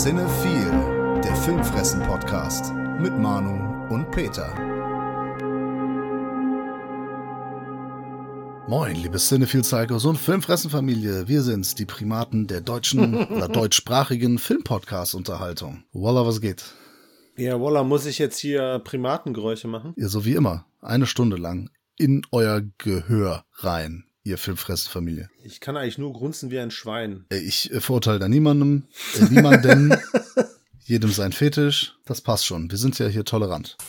Cinephile, der Filmfressen-Podcast mit Manu und Peter. Moin, liebe Cinephile-Psychos und Filmfressen-Familie. Wir sind's, die Primaten der deutschen oder deutschsprachigen Filmpodcast-Unterhaltung. Wallah, was geht? Ja, Wallah, muss ich jetzt hier Primatengeräusche machen? Ja, so wie immer. 1 Stunde lang in euer Gehör rein, ihr Filmfressen-Familie. Ich kann eigentlich nur grunzen wie ein Schwein. Ich verurteile da niemanden. Jedem sein Fetisch. Das passt schon. Wir sind ja hier tolerant.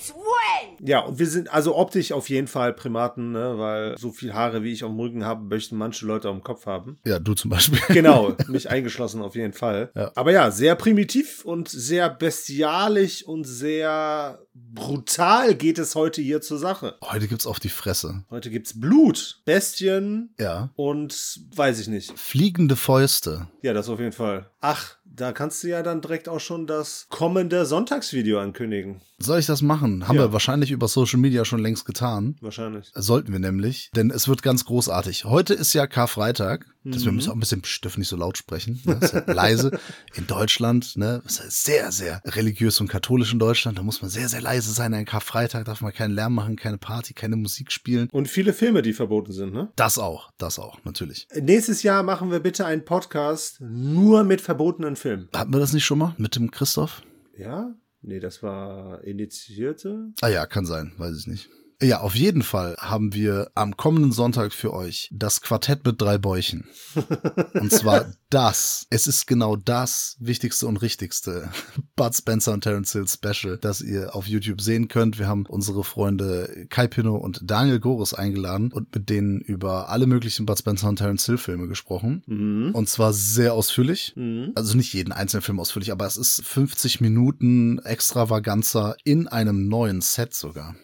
Ja, und wir sind also optisch auf jeden Fall Primaten, ne? Weil so viel Haare, wie ich auf dem Rücken habe, möchten manche Leute auf dem Kopf haben. Ja, du zum Beispiel. Genau, mich eingeschlossen auf jeden Fall. Ja. Aber ja, sehr primitiv und sehr bestialisch und sehr brutal geht es heute hier zur Sache. Heute gibt's auf die Fresse. Heute gibt's Blut, Bestien Ja. und weiß ich nicht. Fliegende Fäuste. Ja, das auf jeden Fall. Ach, da kannst du ja dann direkt auch schon das kommende Sonntagsvideo ankündigen. Soll ich das machen? Haben wir wahrscheinlich über Social Media schon längst getan. Wahrscheinlich. Sollten wir nämlich, denn es wird ganz großartig. Heute ist ja Karfreitag. Wir müssen auch ein bisschen, dürfen nicht so laut sprechen. Ne? Ist ja leise. In Deutschland, ne, ist ja sehr, sehr religiös und katholisch in Deutschland. Da muss man sehr, sehr leise sein. An Karfreitag darf man keinen Lärm machen, keine Party, keine Musik spielen. Und viele Filme, die verboten sind, ne? Das auch, natürlich. Nächstes Jahr machen wir bitte einen Podcast nur mit verbotenen Filmen. Hatten wir das nicht schon mal mit dem Christoph? Ja? Nee, das war Initiierte. Ah ja, kann sein, weiß ich nicht. Ja, auf jeden Fall haben wir am kommenden Sonntag für euch das Quartett mit 3 Bäuchen. Und zwar es ist genau das wichtigste und richtigste Bud Spencer und Terence Hill Special, das ihr auf YouTube sehen könnt. Wir haben unsere Freunde Kai Pinno und Daniel Goris eingeladen und mit denen über alle möglichen Bud Spencer und Terence Hill Filme gesprochen. Und zwar sehr ausführlich. Also nicht jeden einzelnen Film ausführlich, aber es ist 50 Minuten Extravaganza in einem neuen Set sogar.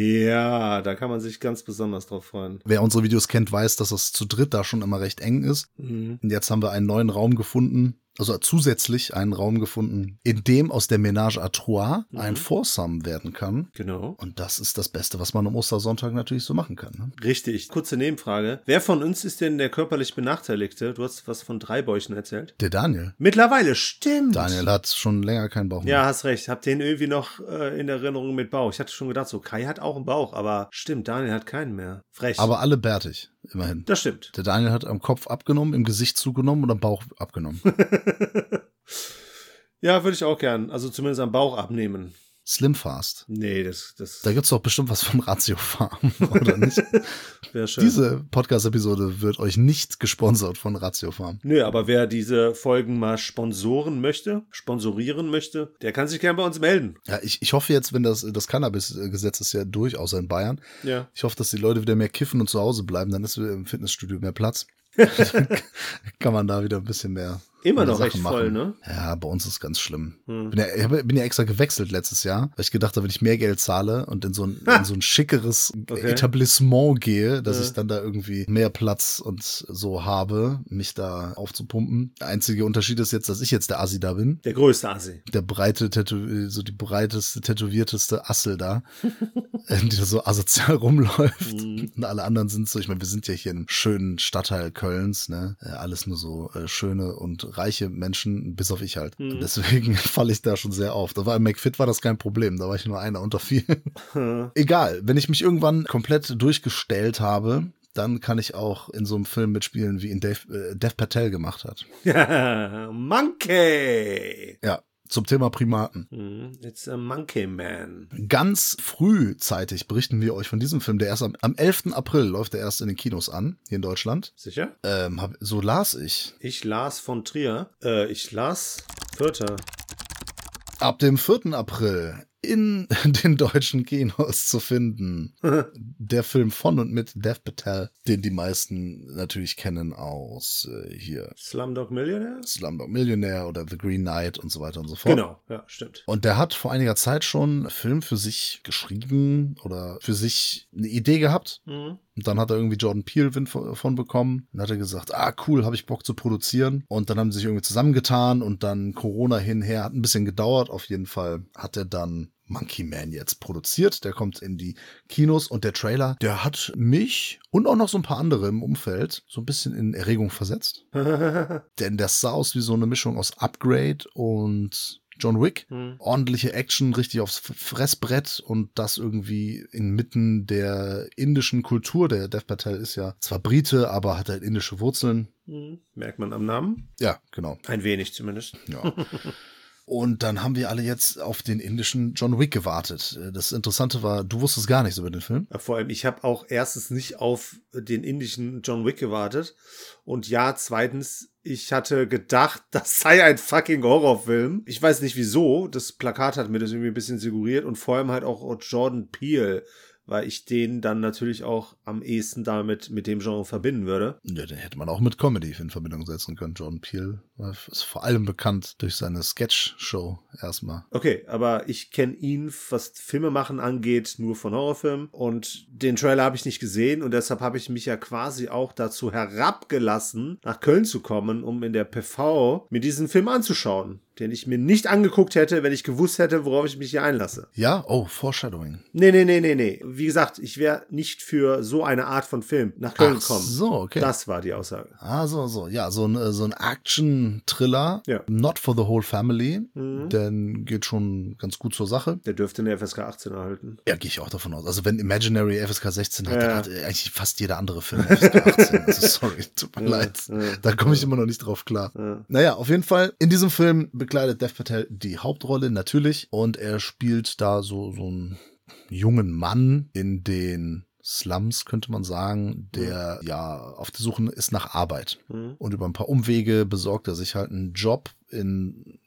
Ja, da kann man sich ganz besonders drauf freuen. Wer unsere Videos kennt, weiß, dass es zu dritt da schon immer recht eng ist. Und jetzt haben wir einen neuen Raum gefunden, also zusätzlich einen Raum gefunden, in dem aus der Ménage à Trois ein Foursome werden kann. Genau. Und das ist das Beste, was man am Ostersonntag natürlich so machen kann. Ne? Richtig. Kurze Nebenfrage. Wer von uns ist denn der körperlich Benachteiligte? Du hast was von 3 Bäuchen erzählt. Der Daniel. Mittlerweile, stimmt. Daniel hat schon länger keinen Bauch mehr. Ja, hast recht. Hab den irgendwie noch in Erinnerung mit Bauch. Ich hatte schon gedacht, so Kai hat auch einen Bauch, aber stimmt, Daniel hat keinen mehr. Frech. Aber alle bärtig, immerhin. Das stimmt. Der Daniel hat am Kopf abgenommen, im Gesicht zugenommen und am Bauch abgenommen. Ja, würde ich auch gern. Also zumindest am Bauch abnehmen. Slim Fast. Nee, das Da gibt's doch bestimmt was von Ratio Farm, oder nicht? wäre schön. Diese Podcast-Episode wird euch nicht gesponsert von Ratio Farm. Nö, aber wer diese Folgen mal sponsorieren möchte, der kann sich gern bei uns melden. Ja, ich hoffe jetzt, wenn das Cannabis-Gesetz ist ja durch, außer in Bayern. Ja. Ich hoffe, dass die Leute wieder mehr kiffen und zu Hause bleiben, dann ist im Fitnessstudio mehr Platz. Kann man da wieder ein bisschen mehr Immer noch Sachen recht machen. voll, ne? Ja, bei uns ist es ganz schlimm. Bin ja extra gewechselt letztes Jahr, weil ich gedacht habe, wenn ich mehr Geld zahle und in so ein schickeres Etablissement gehe, dass ich dann da irgendwie mehr Platz und so habe, mich da aufzupumpen. Der einzige Unterschied ist jetzt, dass ich jetzt der Assi da bin. Der größte Assi. Der die breiteste, tätowierteste Assel da, die da so asozial rumläuft. Und alle anderen sind so, ich meine, wir sind ja hier im schönen Stadtteil Kölns, ne? Alles nur so schöne und reiche Menschen, bis auf ich halt. Und deswegen falle ich da schon sehr auf. Da war im McFit war das kein Problem, da war ich nur einer unter vielen. Egal, wenn ich mich irgendwann komplett durchgestellt habe, dann kann ich auch in so einem Film mitspielen, wie ihn Dev Patel gemacht hat. Monkey! Ja. Zum Thema Primaten. It's a Monkey Man. Ganz frühzeitig berichten wir euch von diesem Film, der erst am 11. April läuft er erst in den Kinos an, hier in Deutschland. Sicher? So las ich. Ich las von Trier. Ich las 4. Ab dem 4. April in den deutschen Kinos zu finden. Der Film von und mit Dev Patel, den die meisten natürlich kennen aus hier Slumdog Millionaire? Slumdog Millionaire oder The Green Knight und so weiter und so fort. Genau, ja, stimmt. Und der hat vor einiger Zeit schon einen Film für sich geschrieben oder für sich eine Idee gehabt. Und dann hat er irgendwie Jordan Peele Wind von bekommen. Und hat er gesagt, cool, habe ich Bock zu produzieren. Und dann haben sie sich irgendwie zusammengetan und dann Corona hinher, hat ein bisschen gedauert. Auf jeden Fall hat er dann Monkey Man jetzt produziert. Der kommt in die Kinos und der Trailer, der hat mich und auch noch so ein paar andere im Umfeld so ein bisschen in Erregung versetzt. Denn das sah aus wie so eine Mischung aus Upgrade und John Wick. Ordentliche Action, richtig aufs Fressbrett und das irgendwie inmitten der indischen Kultur. Der Dev Patel ist ja zwar Brite, aber hat halt indische Wurzeln. Merkt man am Namen? Ja, genau. Ein wenig zumindest. Ja. Und dann haben wir alle jetzt auf den indischen John Wick gewartet. Das Interessante war, du wusstest gar nichts über den Film. Ja, vor allem, ich habe auch erstens nicht auf den indischen John Wick gewartet. Und ja, zweitens, ich hatte gedacht, das sei ein fucking Horrorfilm. Ich weiß nicht wieso. Das Plakat hat mir das irgendwie ein bisschen suggeriert. Und vor allem halt auch Jordan Peele, weil ich den dann natürlich auch am ehesten damit mit dem Genre verbinden würde. Ja, den hätte man auch mit Comedy in Verbindung setzen können. Jordan Peele ist vor allem bekannt durch seine Sketch-Show erstmal. Okay, aber ich kenne ihn, was Filmemachen angeht, nur von Horrorfilmen. Und den Trailer habe ich nicht gesehen und deshalb habe ich mich ja quasi auch dazu herabgelassen, nach Köln zu kommen, um in der PV mir diesen Film anzuschauen, den ich mir nicht angeguckt hätte, wenn ich gewusst hätte, worauf ich mich hier einlasse. Ja? Oh, Foreshadowing. Nee. Wie gesagt, ich wäre nicht für so eine Art von Film nach Köln gekommen. So, okay. Das war die Aussage. So. Ja, so ein Action-Thriller. Ja. Not for the whole family. Denn geht schon ganz gut zur Sache. Der dürfte eine FSK 18 erhalten. Ja, gehe ich auch davon aus. Also wenn Imaginary FSK 16 hat, dann hat eigentlich fast jeder andere Film FSK 18. Also sorry, tut mir leid. Da komme ich immer noch nicht drauf klar. Naja, auf jeden Fall, in diesem Film bekleidet Dev Patel die Hauptrolle natürlich und er spielt da so einen jungen Mann in den Slums, könnte man sagen, der ja auf der Suche ist nach Arbeit. Und über ein paar Umwege besorgt er sich halt einen Job in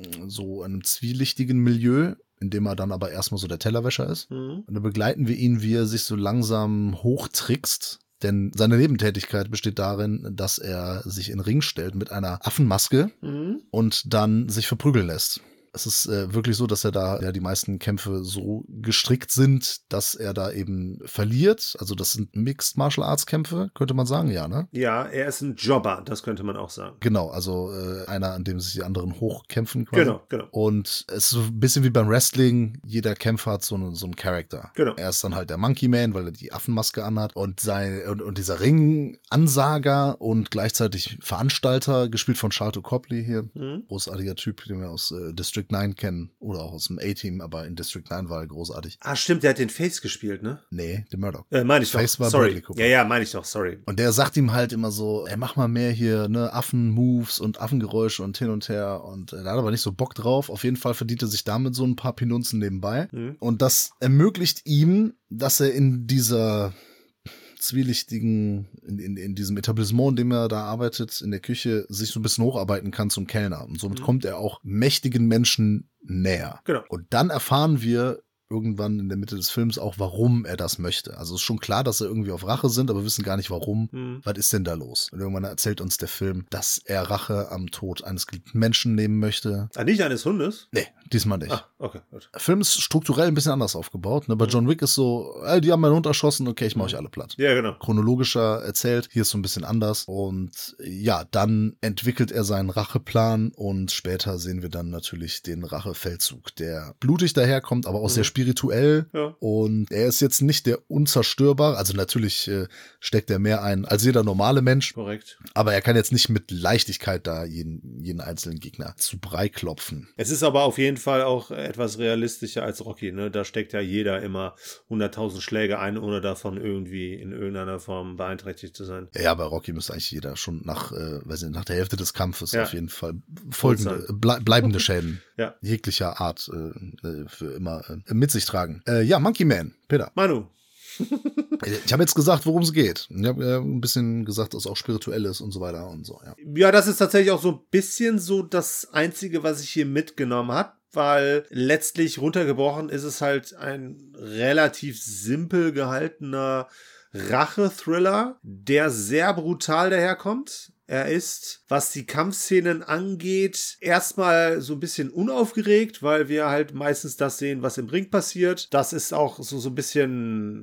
so einem zwielichtigen Milieu, in dem er dann aber erstmal so der Tellerwäscher ist. Und dann begleiten wir ihn, wie er sich so langsam hochtrickst. Denn seine Nebentätigkeit besteht darin, dass er sich in den Ring stellt mit einer Affenmaske und dann sich verprügeln lässt. Es ist wirklich so, dass er da ja die meisten Kämpfe so gestrickt sind, dass er da eben verliert. Also das sind Mixed Martial Arts Kämpfe, könnte man sagen, ja, ne? Ja, er ist ein Jobber, das könnte man auch sagen. Genau, also einer, an dem sich die anderen hochkämpfen quasi. Genau. Und es ist so ein bisschen wie beim Wrestling, jeder Kämpfer hat so einen Charakter. Genau. Er ist dann halt der Monkey Man, weil er die Affenmaske anhat und dieser Ring-Ansager und gleichzeitig Veranstalter, gespielt von Sharlto Copley hier. Großartiger Typ, den wir aus District 9 kennen oder auch aus dem A-Team, aber in District 9 war er großartig. Ah, stimmt, der hat den Face gespielt, ne? Nee, den Murdoch. Meine ich Face doch, war sorry. Bradley Cooper. Ja, meine ich doch, sorry. Und der sagt ihm halt immer so, ey, mach mal mehr hier, ne, Affen-Moves und Affengeräusche und hin und her. Und er hat aber nicht so Bock drauf. Auf jeden Fall verdient er sich damit so ein paar Pinunzen nebenbei. Und das ermöglicht ihm, dass er in dieser zwielichtigen, in diesem Etablissement, in dem er da arbeitet, in der Küche, sich so ein bisschen hocharbeiten kann zum Kellner. Und somit kommt er auch mächtigen Menschen näher. Genau. Und dann erfahren wir irgendwann in der Mitte des Films auch, warum er das möchte. Also ist schon klar, dass er irgendwie auf Rache sind, aber wissen gar nicht warum. Was ist denn da los? Und irgendwann erzählt uns der Film, dass er Rache am Tod eines geliebten Menschen nehmen möchte. Ah, nicht eines Hundes? Nee, diesmal nicht. Ah, okay, gut. Der Film ist strukturell ein bisschen anders aufgebaut. Ne? Bei John Wick ist so, die haben meinen Hund erschossen, okay, ich mach euch alle platt. Ja, genau. Chronologischer erzählt, hier ist so ein bisschen anders. Und ja, dann entwickelt er seinen Racheplan und später sehen wir dann natürlich den Rachefeldzug, der blutig daherkommt, aber auch sehr spirituell. Ja. Und er ist jetzt nicht der Unzerstörbare, also natürlich steckt er mehr ein als jeder normale Mensch. Korrekt. Aber er kann jetzt nicht mit Leichtigkeit da jeden einzelnen Gegner zu Brei klopfen. Es ist aber auf jeden Fall auch etwas realistischer als Rocky, ne? Da steckt ja jeder immer 100.000 Schläge ein, ohne davon irgendwie in irgendeiner Form beeinträchtigt zu sein. Ja, bei Rocky müsste eigentlich jeder schon nach der Hälfte des Kampfes auf jeden Fall bleibende Schäden jeglicher Art für immer mit sich tragen. Ja, Monkey Man, Peter. Manu. Ich habe jetzt gesagt, worum es geht. Ich habe ein bisschen gesagt, dass es auch spirituell ist und so weiter und so. Ja, das ist tatsächlich auch so ein bisschen so das Einzige, was ich hier mitgenommen habe, weil letztlich runtergebrochen ist es halt ein relativ simpel gehaltener Rache-Thriller, der sehr brutal daherkommt. Er ist, was die Kampfszenen angeht, erstmal so ein bisschen unaufgeregt, weil wir halt meistens das sehen, was im Ring passiert. Das ist auch so ein bisschen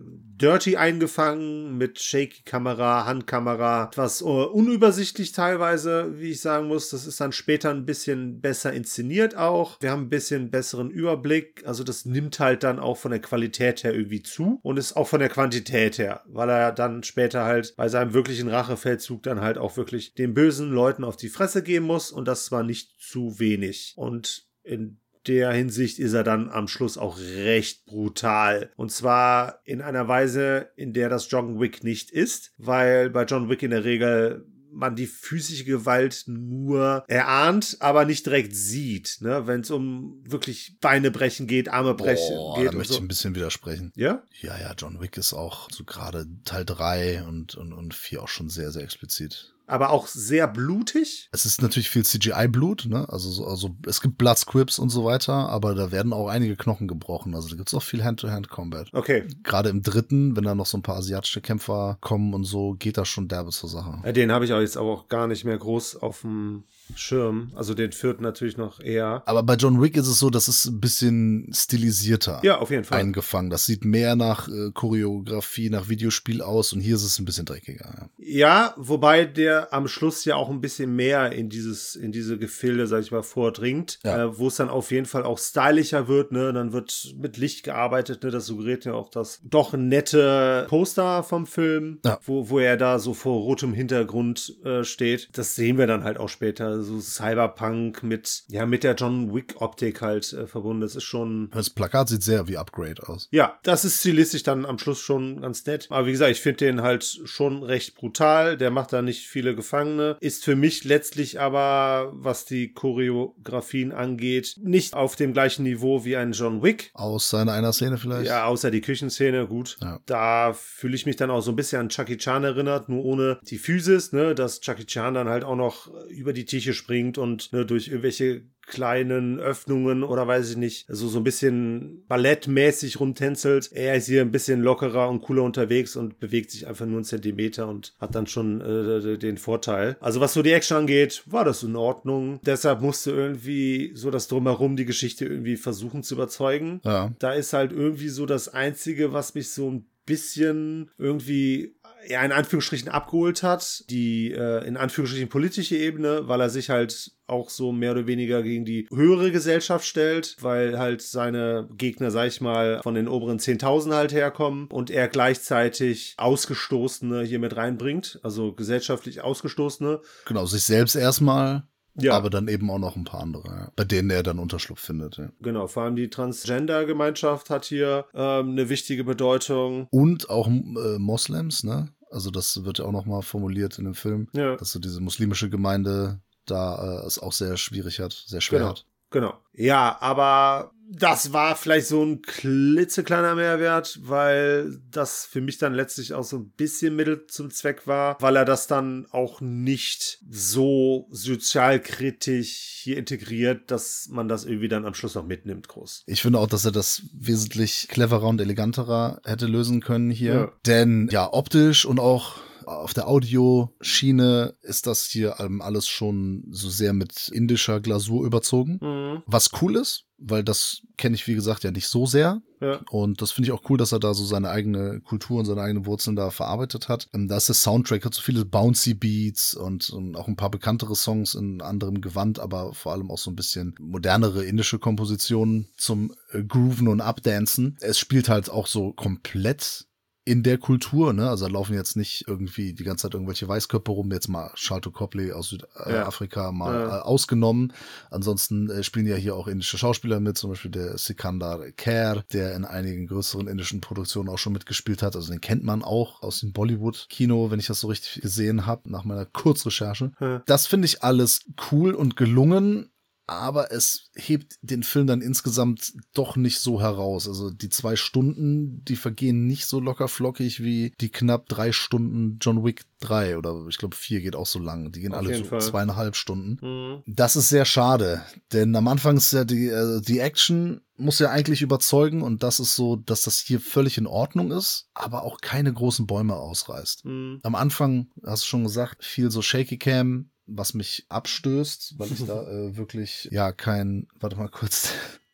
dirty eingefangen, mit Shaky-Kamera, Handkamera, etwas unübersichtlich teilweise, wie ich sagen muss. Das ist dann später ein bisschen besser inszeniert auch. Wir haben ein bisschen besseren Überblick. Also das nimmt halt dann auch von der Qualität her irgendwie zu und ist auch von der Quantität her, weil er dann später halt bei seinem wirklichen Rachefeldzug dann halt auch wirklich den bösen Leuten auf die Fresse gehen muss und das war nicht zu wenig. Und in der Hinsicht ist er dann am Schluss auch recht brutal. Und zwar in einer Weise, in der das John Wick nicht ist, weil bei John Wick in der Regel man die physische Gewalt nur erahnt, aber nicht direkt sieht, ne? Wenn es um wirklich Beine brechen geht, Arme brechen geht. Da möchte ich ein bisschen widersprechen. Ja? Ja, John Wick ist auch so gerade Teil 3 und 4 auch schon sehr, sehr explizit. Aber auch sehr blutig. Es ist natürlich viel CGI-Blut, ne? Also es gibt Bloodsquips und so weiter, aber da werden auch einige Knochen gebrochen. Also da gibt's auch viel Hand-to-Hand-Combat. Okay. Gerade im 3., wenn da noch so ein paar asiatische Kämpfer kommen und so, geht das schon derbe zur Sache. Ja, den habe ich auch jetzt aber auch gar nicht mehr groß auf dem Schirm. Also den 4. natürlich noch eher. Aber bei John Wick ist es so, das ist ein bisschen stilisierter. Ja, auf jeden Fall. Eingefangen. Das sieht mehr nach Choreografie, nach Videospiel aus und hier ist es ein bisschen dreckiger. Ja, wobei der am Schluss ja auch ein bisschen mehr in diese Gefilde, sag ich mal, vordringt, wo es dann auf jeden Fall auch stylischer wird, ne, dann wird mit Licht gearbeitet, ne, das suggeriert ja auch das doch nette Poster vom Film, wo er da so vor rotem Hintergrund steht. Das sehen wir dann halt auch später, so Cyberpunk mit der John Wick Optik halt verbunden. Das ist schon... Das Plakat sieht sehr wie Upgrade aus. Ja, das ist stilistisch dann am Schluss schon ganz nett. Aber wie gesagt, ich finde den halt schon recht brutal. Der macht da nicht viele Gefangene. Ist für mich letztlich aber, was die Choreografien angeht, nicht auf dem gleichen Niveau wie ein John Wick. Außer in einer Szene vielleicht? Ja, außer die Küchenszene, gut. Ja. Da fühle ich mich dann auch so ein bisschen an Jackie Chan erinnert, nur ohne die Physis, ne, dass Jackie Chan dann halt auch noch über die Tische springt und ne, durch irgendwelche kleinen Öffnungen oder weiß ich nicht, also so ein bisschen ballettmäßig rumtänzelt. Er ist hier ein bisschen lockerer und cooler unterwegs und bewegt sich einfach nur einen Zentimeter und hat dann schon den Vorteil. Also was so die Action angeht, war das in Ordnung. Deshalb musste irgendwie so das Drumherum die Geschichte irgendwie versuchen zu überzeugen. Ja. Da ist halt irgendwie so das Einzige, was mich so ein bisschen irgendwie in Anführungsstrichen abgeholt hat, die in Anführungsstrichen politische Ebene, weil er sich halt auch so mehr oder weniger gegen die höhere Gesellschaft stellt, weil halt seine Gegner, sag ich mal, von den oberen 10.000 halt herkommen und er gleichzeitig Ausgestoßene hier mit reinbringt, also gesellschaftlich Ausgestoßene. Genau, sich selbst erstmal. Ja. Aber dann eben auch noch ein paar andere, bei denen er dann Unterschlupf findet. Ja. Genau, vor allem die Transgender-Gemeinschaft hat hier eine wichtige Bedeutung. Und auch Moslems, ne? Also das wird ja auch nochmal formuliert in dem Film, dass so diese muslimische Gemeinde da es auch sehr schwierig hat, sehr schwer hat. Genau. Ja, aber das war vielleicht so ein klitzekleiner Mehrwert, weil das für mich dann letztlich auch so ein bisschen Mittel zum Zweck war, weil er das dann auch nicht so sozialkritisch hier integriert, dass man das irgendwie dann am Schluss noch mitnimmt, groß. Ich finde auch, dass er das wesentlich cleverer und eleganterer hätte lösen können hier. Ja. Denn ja, optisch und auch auf der Audioschiene ist das hier alles schon so sehr mit indischer Glasur überzogen. Mhm. Was cool ist, weil das kenne ich, wie gesagt, ja nicht so sehr. Ja. Und das finde ich auch cool, dass er da so seine eigene Kultur und seine eigenen Wurzeln da verarbeitet hat. Da ist der Soundtrack, hat so viele bouncy Beats und auch ein paar bekanntere Songs in anderem Gewand, aber vor allem auch so ein bisschen modernere indische Kompositionen zum Grooven und Updancen. Es spielt halt auch so komplett in der Kultur, ne? Also da laufen jetzt nicht irgendwie die ganze Zeit irgendwelche Weißköpfe rum, jetzt mal Sharlto Copley aus Südafrika ausgenommen. Ansonsten spielen ja hier auch indische Schauspieler mit, zum Beispiel der Sikandar Kher, der in einigen größeren indischen Produktionen auch schon mitgespielt hat. Also den kennt man auch aus dem Bollywood-Kino, wenn ich das so richtig gesehen habe, nach meiner Kurzrecherche. Das finde ich alles cool und gelungen. Aber es hebt den Film dann insgesamt doch nicht so heraus. Also die 2 Stunden, die vergehen nicht so locker flockig wie die knapp 3 Stunden John Wick 3 oder ich glaube 4 geht auch so lang. Die gehen alle so 2,5 Stunden. Mhm. Das ist sehr schade, denn am Anfang ist ja die Action muss ja eigentlich überzeugen und das ist so, dass das hier völlig in Ordnung ist, aber auch keine großen Bäume ausreißt. Mhm. Am Anfang, hast du schon gesagt, viel so Shaky Cam, was mich abstößt, weil ich da wirklich, warte mal kurz,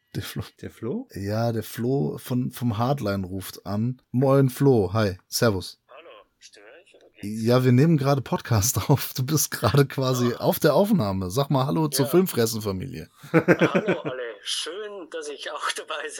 Der Flo? Ja, der Flo vom Hardline ruft an. Moin Flo, hi, servus. Hallo, störe ich oder geht's? Ja, wir nehmen gerade Podcast auf. Du bist gerade quasi auf der Aufnahme. Sag mal Hallo zur Filmfressenfamilie. Hallo alle, schön, dass ich auch dabei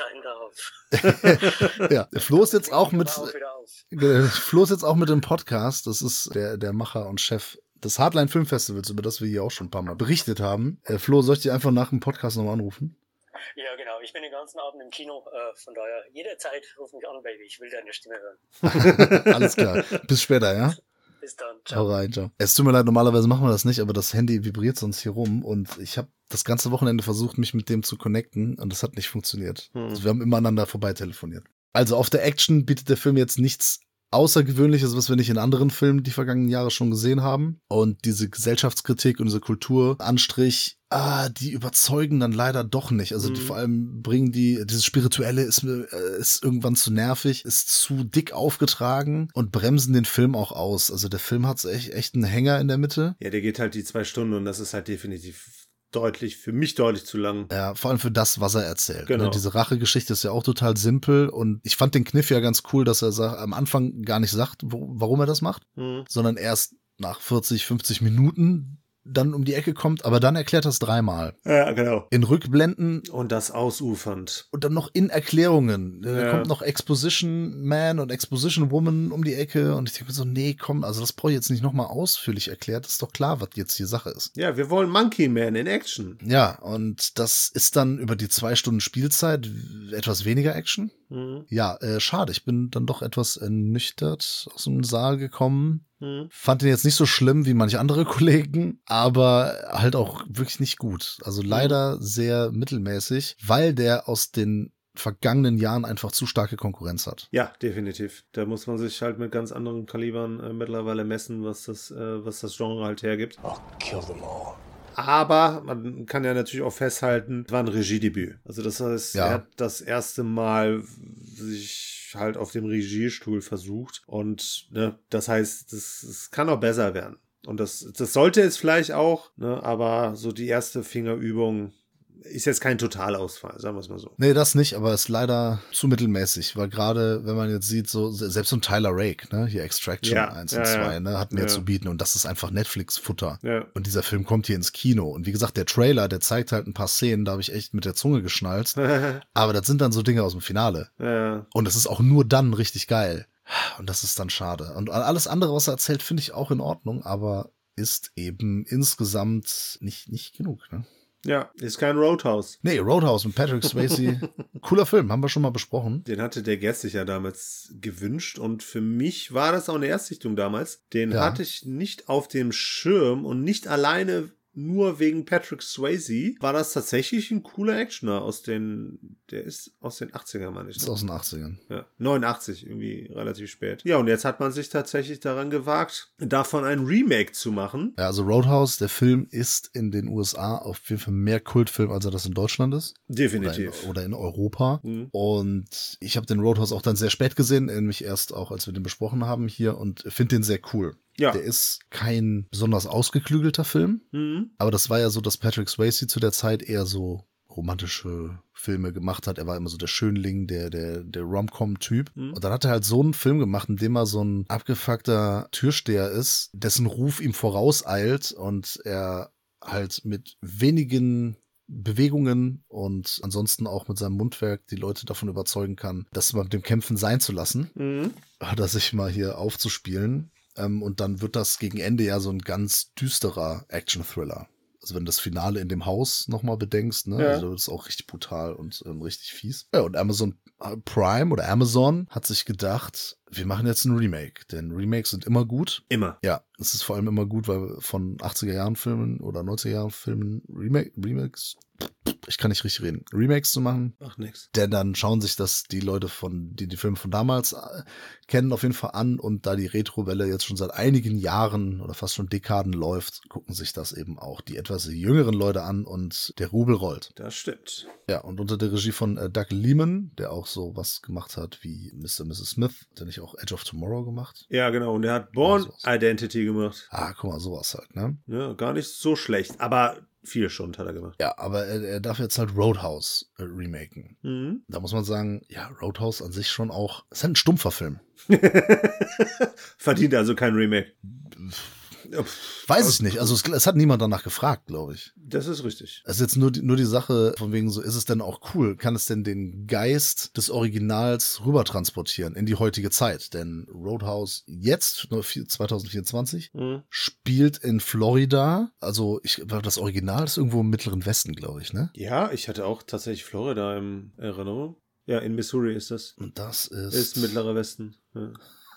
sein darf. Ja, der Flo ist jetzt auch mit. Auch wieder auf. Flo ist jetzt auch mit dem Podcast. Das ist der Macher und Chef des Hardline Filmfestivals, über das wir hier auch schon ein paar Mal berichtet haben. Flo, soll ich dir einfach nach dem Podcast nochmal anrufen? Ja, genau, ich bin den ganzen Abend im Kino, von daher jederzeit ruf mich an, Baby, ich will deine Stimme hören. Alles klar. Bis später, ja? Bis dann, ciao. Hau rein, ciao. Es tut mir leid, normalerweise machen wir das nicht, aber das Handy vibriert sonst hier rum und ich habe das ganze Wochenende versucht, mich mit dem zu connecten und das hat nicht funktioniert. Also wir haben immer aneinander vorbei telefoniert. Also auf der Action bietet der Film jetzt nichts Außergewöhnliches, was wir nicht in anderen Filmen die vergangenen Jahre schon gesehen haben. Und diese Gesellschaftskritik und diese Kulturanstrich, die überzeugen dann leider doch nicht. Also die vor allem bringen dieses Spirituelle ist irgendwann zu nervig, ist zu dick aufgetragen und bremsen den Film auch aus. Also der Film hat echt einen Hänger in der Mitte. Ja, der geht halt die 2 Stunden und das ist halt definitiv für mich deutlich zu lang. Ja, vor allem für das, was er erzählt. Genau. Ne, diese Rachegeschichte ist ja auch total simpel und ich fand den Kniff ja ganz cool, dass er am Anfang gar nicht sagt, warum er das macht, sondern erst nach 40, 50 Minuten dann um die Ecke kommt, aber dann erklärt er es 3-mal. Ja, genau. In Rückblenden. Und das ausufernd. Und dann noch in Erklärungen. Da kommt noch Exposition Man und Exposition Woman um die Ecke und ich denke mir so, nee, komm, also das brauche ich jetzt nicht nochmal ausführlich erklärt, ist doch klar, was jetzt hier Sache ist. Ja, wir wollen Monkey Man in Action. Ja, und das ist dann über die 2 Stunden Spielzeit etwas weniger Action. Ja, schade, ich bin dann doch etwas ernüchtert aus dem Saal gekommen. Fand den jetzt nicht so schlimm wie manche andere Kollegen, aber halt auch wirklich nicht gut. Also leider sehr mittelmäßig, weil der aus den vergangenen Jahren einfach zu starke Konkurrenz hat. Ja, definitiv. Da muss man sich halt mit ganz anderen Kalibern mittlerweile messen, was das Genre halt hergibt. I'll kill them all. Aber man kann ja natürlich auch festhalten, es war ein Regiedebüt. Also das heißt, er hat das erste Mal sich halt auf dem Regiestuhl versucht und das heißt, es kann auch besser werden. Und das sollte es vielleicht auch, aber so die erste Fingerübung ist jetzt kein Totalausfall, sagen wir es mal so. Nee, das nicht, aber ist leider zu mittelmäßig, weil gerade, wenn man jetzt sieht, so selbst so ein Tyler Rake, ne, hier Extraction 1 und 2, ne, hat mehr zu bieten und das ist einfach Netflix-Futter. Ja. Und dieser Film kommt hier ins Kino und wie gesagt, der Trailer, der zeigt halt ein paar Szenen, da habe ich echt mit der Zunge geschnalzt, aber das sind dann so Dinge aus dem Finale. Ja. Und es ist auch nur dann richtig geil. Und das ist dann schade. Und alles andere, was er erzählt, finde ich auch in Ordnung, aber ist eben insgesamt nicht genug, ne? Ja, ist kein Roadhouse. Nee, Roadhouse mit Patrick Swayze. Cooler Film, haben wir schon mal besprochen. Den hatte der Guest sich ja damals gewünscht und für mich war das auch eine Erstsichtung damals. Den hatte ich nicht auf dem Schirm und nicht alleine nur wegen Patrick Swayze. War das tatsächlich ein cooler Actioner der ist aus den 80ern, meine ich. Ist aus den 80ern. Ja, 89, irgendwie relativ spät. Ja, und jetzt hat man sich tatsächlich daran gewagt, davon ein Remake zu machen. Ja, also Roadhouse, der Film ist in den USA auf jeden Fall mehr Kultfilm, als er das in Deutschland ist. Definitiv. Oder in Europa. Und ich habe den Roadhouse auch dann sehr spät gesehen, nämlich erst auch, als wir den besprochen haben hier und finde den sehr cool. Ja. Der ist kein besonders ausgeklügelter Film, aber das war ja so, dass Patrick Swayze zu der Zeit eher so romantische Filme gemacht hat. Er war immer so der Schönling, der Rom-Com-Typ. Und dann hat er halt so einen Film gemacht, in dem er so ein abgefuckter Türsteher ist, dessen Ruf ihm vorauseilt und er halt mit wenigen Bewegungen und ansonsten auch mit seinem Mundwerk die Leute davon überzeugen kann, das mal mit dem Kämpfen sein zu lassen, oder sich mal hier aufzuspielen. Und dann wird das gegen Ende ja so ein ganz düsterer Action-Thriller. Also wenn du das Finale in dem Haus nochmal bedenkst, ne, also das ist auch richtig brutal und richtig fies. Ja, und Amazon Prime oder Amazon hat sich gedacht, wir machen jetzt ein Remake, denn Remakes sind immer gut. Immer. Ja, es ist vor allem immer gut, weil von 80er-Jahren-Filmen oder 90er-Jahren-Filmen Remakes, ich kann nicht richtig reden, Remakes zu machen. Ach, nix. Denn dann schauen sich das die Leute die Filme von damals kennen auf jeden Fall an und da die Retro-Welle jetzt schon seit einigen Jahren oder fast schon Dekaden läuft, gucken sich das eben auch die etwas jüngeren Leute an und der Rubel rollt. Das stimmt. Ja, und unter der Regie von Doug Liman, der auch so was gemacht hat wie Mr. und Mrs. Smith, der nicht auch Edge of Tomorrow gemacht. Ja, genau. Und der hat Bourne Identity gemacht. Ah, guck mal, sowas halt, ne? Ja, gar nicht so schlecht. Aber 4 Stunden hat er gemacht. Ja, aber er darf jetzt halt Roadhouse remaken. Mhm. Da muss man sagen, ja, Roadhouse an sich schon auch, ist halt ein stumpfer Film. Verdient also kein Remake. Weiß ich nicht. Also es hat niemand danach gefragt, glaube ich. Das ist richtig. Es ist jetzt nur die Sache von wegen so, ist es denn auch cool? Kann es denn den Geist des Originals rüber transportieren in die heutige Zeit? Denn Roadhouse jetzt, 2024, spielt in Florida. Also das Original ist irgendwo im Mittleren Westen, glaube ich, ne? Ja, ich hatte auch tatsächlich Florida in Erinnerung. Ja, in Missouri ist das. Und das ist... Ist Mittlerer Westen. Ja.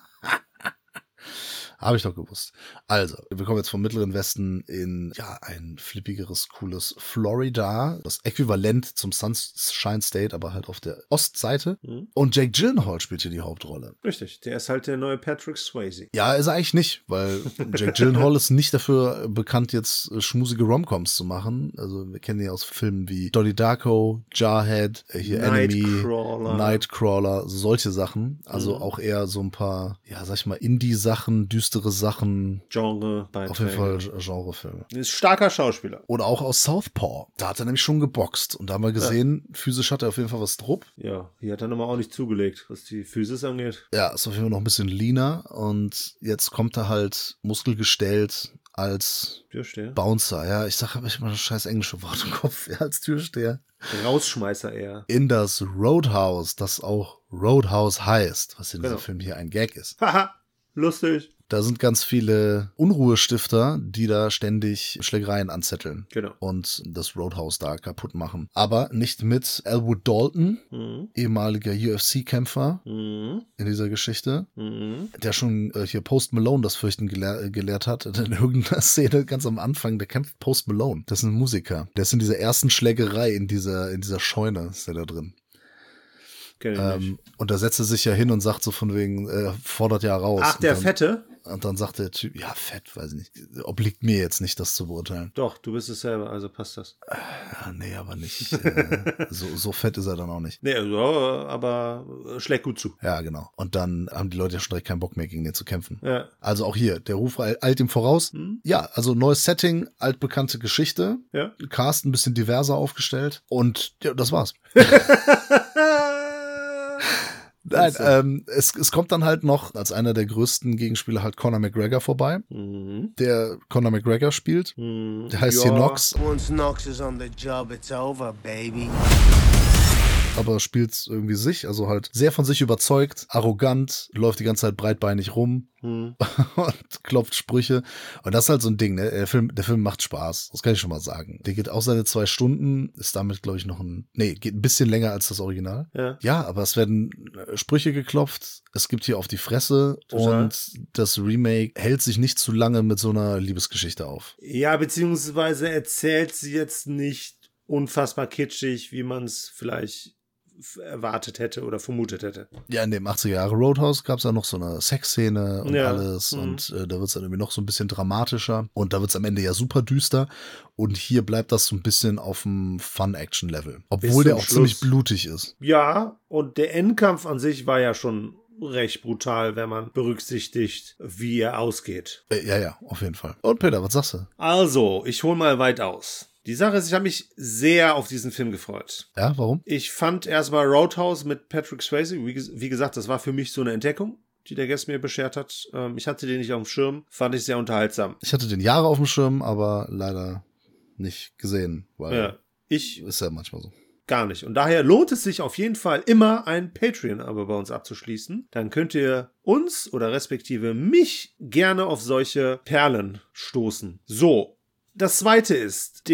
Habe ich doch gewusst. Also, wir kommen jetzt vom Mittleren Westen in, ja, ein flippigeres, cooles Florida. Das Äquivalent zum Sunshine State, aber halt auf der Ostseite. Und Jake Gyllenhaal spielt hier die Hauptrolle. Richtig, der ist halt der neue Patrick Swayze. Ja, ist er eigentlich nicht, weil Jake Gyllenhaal ist nicht dafür bekannt, jetzt schmusige Romcoms zu machen. Also, wir kennen ihn aus Filmen wie Donnie Darko, Jarhead, hier Nightcrawler. Enemy, Nightcrawler, solche Sachen. Also auch eher so ein paar, ja, sag ich mal, Indie-Sachen, düstere Sachen. Genre-Beiträge. Auf jeden Fall Genrefilme. Ist starker Schauspieler. Oder auch aus Southpaw. Da hat er nämlich schon geboxt. Und da haben wir gesehen, physisch hat er auf jeden Fall was drauf. Ja, hier hat er nochmal auch nicht zugelegt, was die Physis angeht. Ja, ist auf jeden Fall noch ein bisschen leaner. Und jetzt kommt er halt muskelgestellt als Türsteher. Bouncer. Ja, ich sag, habe ich immer das scheiß englische Wort im Kopf. Ja, als Türsteher. Rausschmeißer eher. In das Roadhouse, das auch Roadhouse heißt. Was in diesem Film hier ein Gag ist. Haha, lustig. Da sind ganz viele Unruhestifter, die da ständig Schlägereien anzetteln. Genau. Und das Roadhouse da kaputt machen. Aber nicht mit Elwood Dalton, ehemaliger UFC-Kämpfer in dieser Geschichte, der schon hier Post Malone das Fürchten gelehrt hat. In irgendeiner Szene ganz am Anfang, der kämpft Post Malone. Das ist ein Musiker. Der ist in dieser ersten Schlägerei, in dieser Scheune ist der da drin. Und da setzt er sich ja hin und sagt so von wegen, fordert ja raus. Ach, der Fette? Und dann sagt der Typ, ja, fett, weiß ich nicht. Obliegt mir jetzt nicht, das zu beurteilen. Doch, du bist es selber, also passt das. Ja, nee, aber nicht. So fett ist er dann auch nicht. Nee, aber schlägt gut zu. Ja, genau. Und dann haben die Leute ja schon direkt keinen Bock mehr, gegen den zu kämpfen. Ja. Also auch hier, der Ruf eilt ihm voraus. Ja, also neues Setting, altbekannte Geschichte. Ja. Cast ein bisschen diverser aufgestellt. Und ja, das war's. Nein, es kommt dann halt noch als einer der größten Gegenspieler halt Conor McGregor vorbei, der Conor McGregor spielt. Der heißt hier Knox. Once Knox is on the job, it's over, baby. Aber spielt irgendwie sich, also halt sehr von sich überzeugt, arrogant, läuft die ganze Zeit breitbeinig rum und klopft Sprüche. Und das ist halt so ein Ding, ne? Der Film macht Spaß, das kann ich schon mal sagen. Der geht auch seine 2 Stunden, ist damit, glaube ich, geht ein bisschen länger als das Original. Ja, aber es werden Sprüche geklopft, es gibt hier auf die Fresse. Total. Und das Remake hält sich nicht zu lange mit so einer Liebesgeschichte auf. Ja, beziehungsweise erzählt sie jetzt nicht unfassbar kitschig, wie man es vielleicht erwartet hätte oder vermutet hätte. Ja, in dem 80er Jahre Roadhouse gab es ja noch so eine Sexszene und alles und da wird es dann irgendwie noch so ein bisschen dramatischer und da wird es am Ende ja super düster und hier bleibt das so ein bisschen auf dem Fun-Action-Level, obwohl der auch ziemlich blutig ist. Ja, und der Endkampf an sich war ja schon recht brutal, wenn man berücksichtigt, wie er ausgeht. Ja, auf jeden Fall. Und Peter, was sagst du? Also, ich hole mal weit aus. Die Sache ist, ich habe mich sehr auf diesen Film gefreut. Ja, warum? Ich fand erstmal Roadhouse mit Patrick Swayze, wie gesagt, das war für mich so eine Entdeckung, die der Guest mir beschert hat. Ich hatte den nicht auf dem Schirm, fand ich sehr unterhaltsam. Ich hatte den Jahre auf dem Schirm, aber leider nicht gesehen, weil ist ja manchmal so. Gar nicht. Und daher lohnt es sich auf jeden Fall immer ein Patreon-Abo bei uns abzuschließen. Dann könnt ihr uns oder respektive mich gerne auf solche Perlen stoßen. So. Das zweite ist,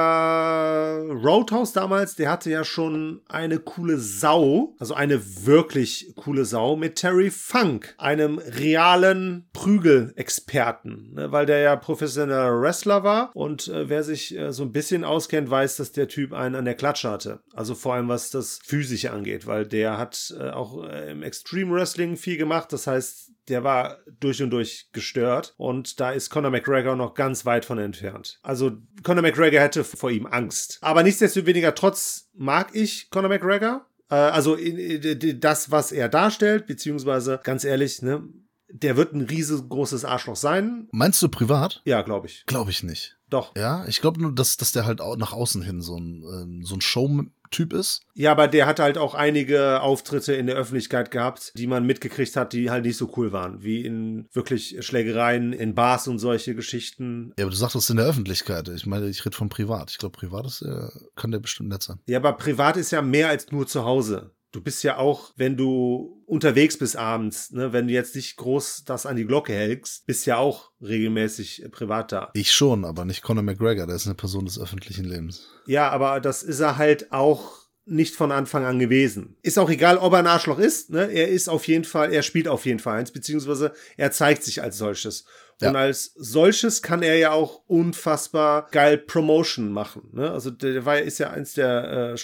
der Roadhouse damals, der hatte ja schon eine coole Sau, also eine wirklich coole Sau mit Terry Funk, einem realen Prügelexperten, ne, weil der ja professioneller Wrestler war und wer sich so ein bisschen auskennt, weiß, dass der Typ einen an der Klatsche hatte. Also vor allem, was das Physische angeht, weil der hat auch im Extreme Wrestling viel gemacht, das heißt, der war durch und durch gestört und da ist Conor McGregor noch ganz weit von entfernt. Also Conor McGregor hätte vor ihm Angst. Aber nichtsdestoweniger trotz mag ich Conor McGregor. Also das, was er darstellt, beziehungsweise ganz ehrlich, ne, der wird ein riesengroßes Arschloch sein. Meinst du privat? Ja, glaube ich. Glaube ich nicht. Doch. Ja, ich glaube nur, dass der halt auch nach außen hin so ein Showtyp ist. Ja, aber der hat halt auch einige Auftritte in der Öffentlichkeit gehabt, die man mitgekriegt hat, die halt nicht so cool waren. Wie in wirklich Schlägereien, in Bars und solche Geschichten. Ja, aber du sagtest in der Öffentlichkeit. Ich meine, ich rede von privat. Ich glaube, privat kann der bestimmt nett sein. Ja, aber privat ist ja mehr als nur zu Hause. Du bist ja auch, wenn du unterwegs bist abends, ne, wenn du jetzt nicht groß das an die Glocke hältst, bist ja auch regelmäßig privat da. Ich schon, aber nicht Conor McGregor, der ist eine Person des öffentlichen Lebens. Ja, aber das ist er halt auch nicht von Anfang an gewesen. Ist auch egal, ob er ein Arschloch ist, ne? Er spielt auf jeden Fall eins, beziehungsweise er zeigt sich als solches. Ja. Und als solches kann er ja auch unfassbar geil Promotion machen. Ne? Also ist ja eins der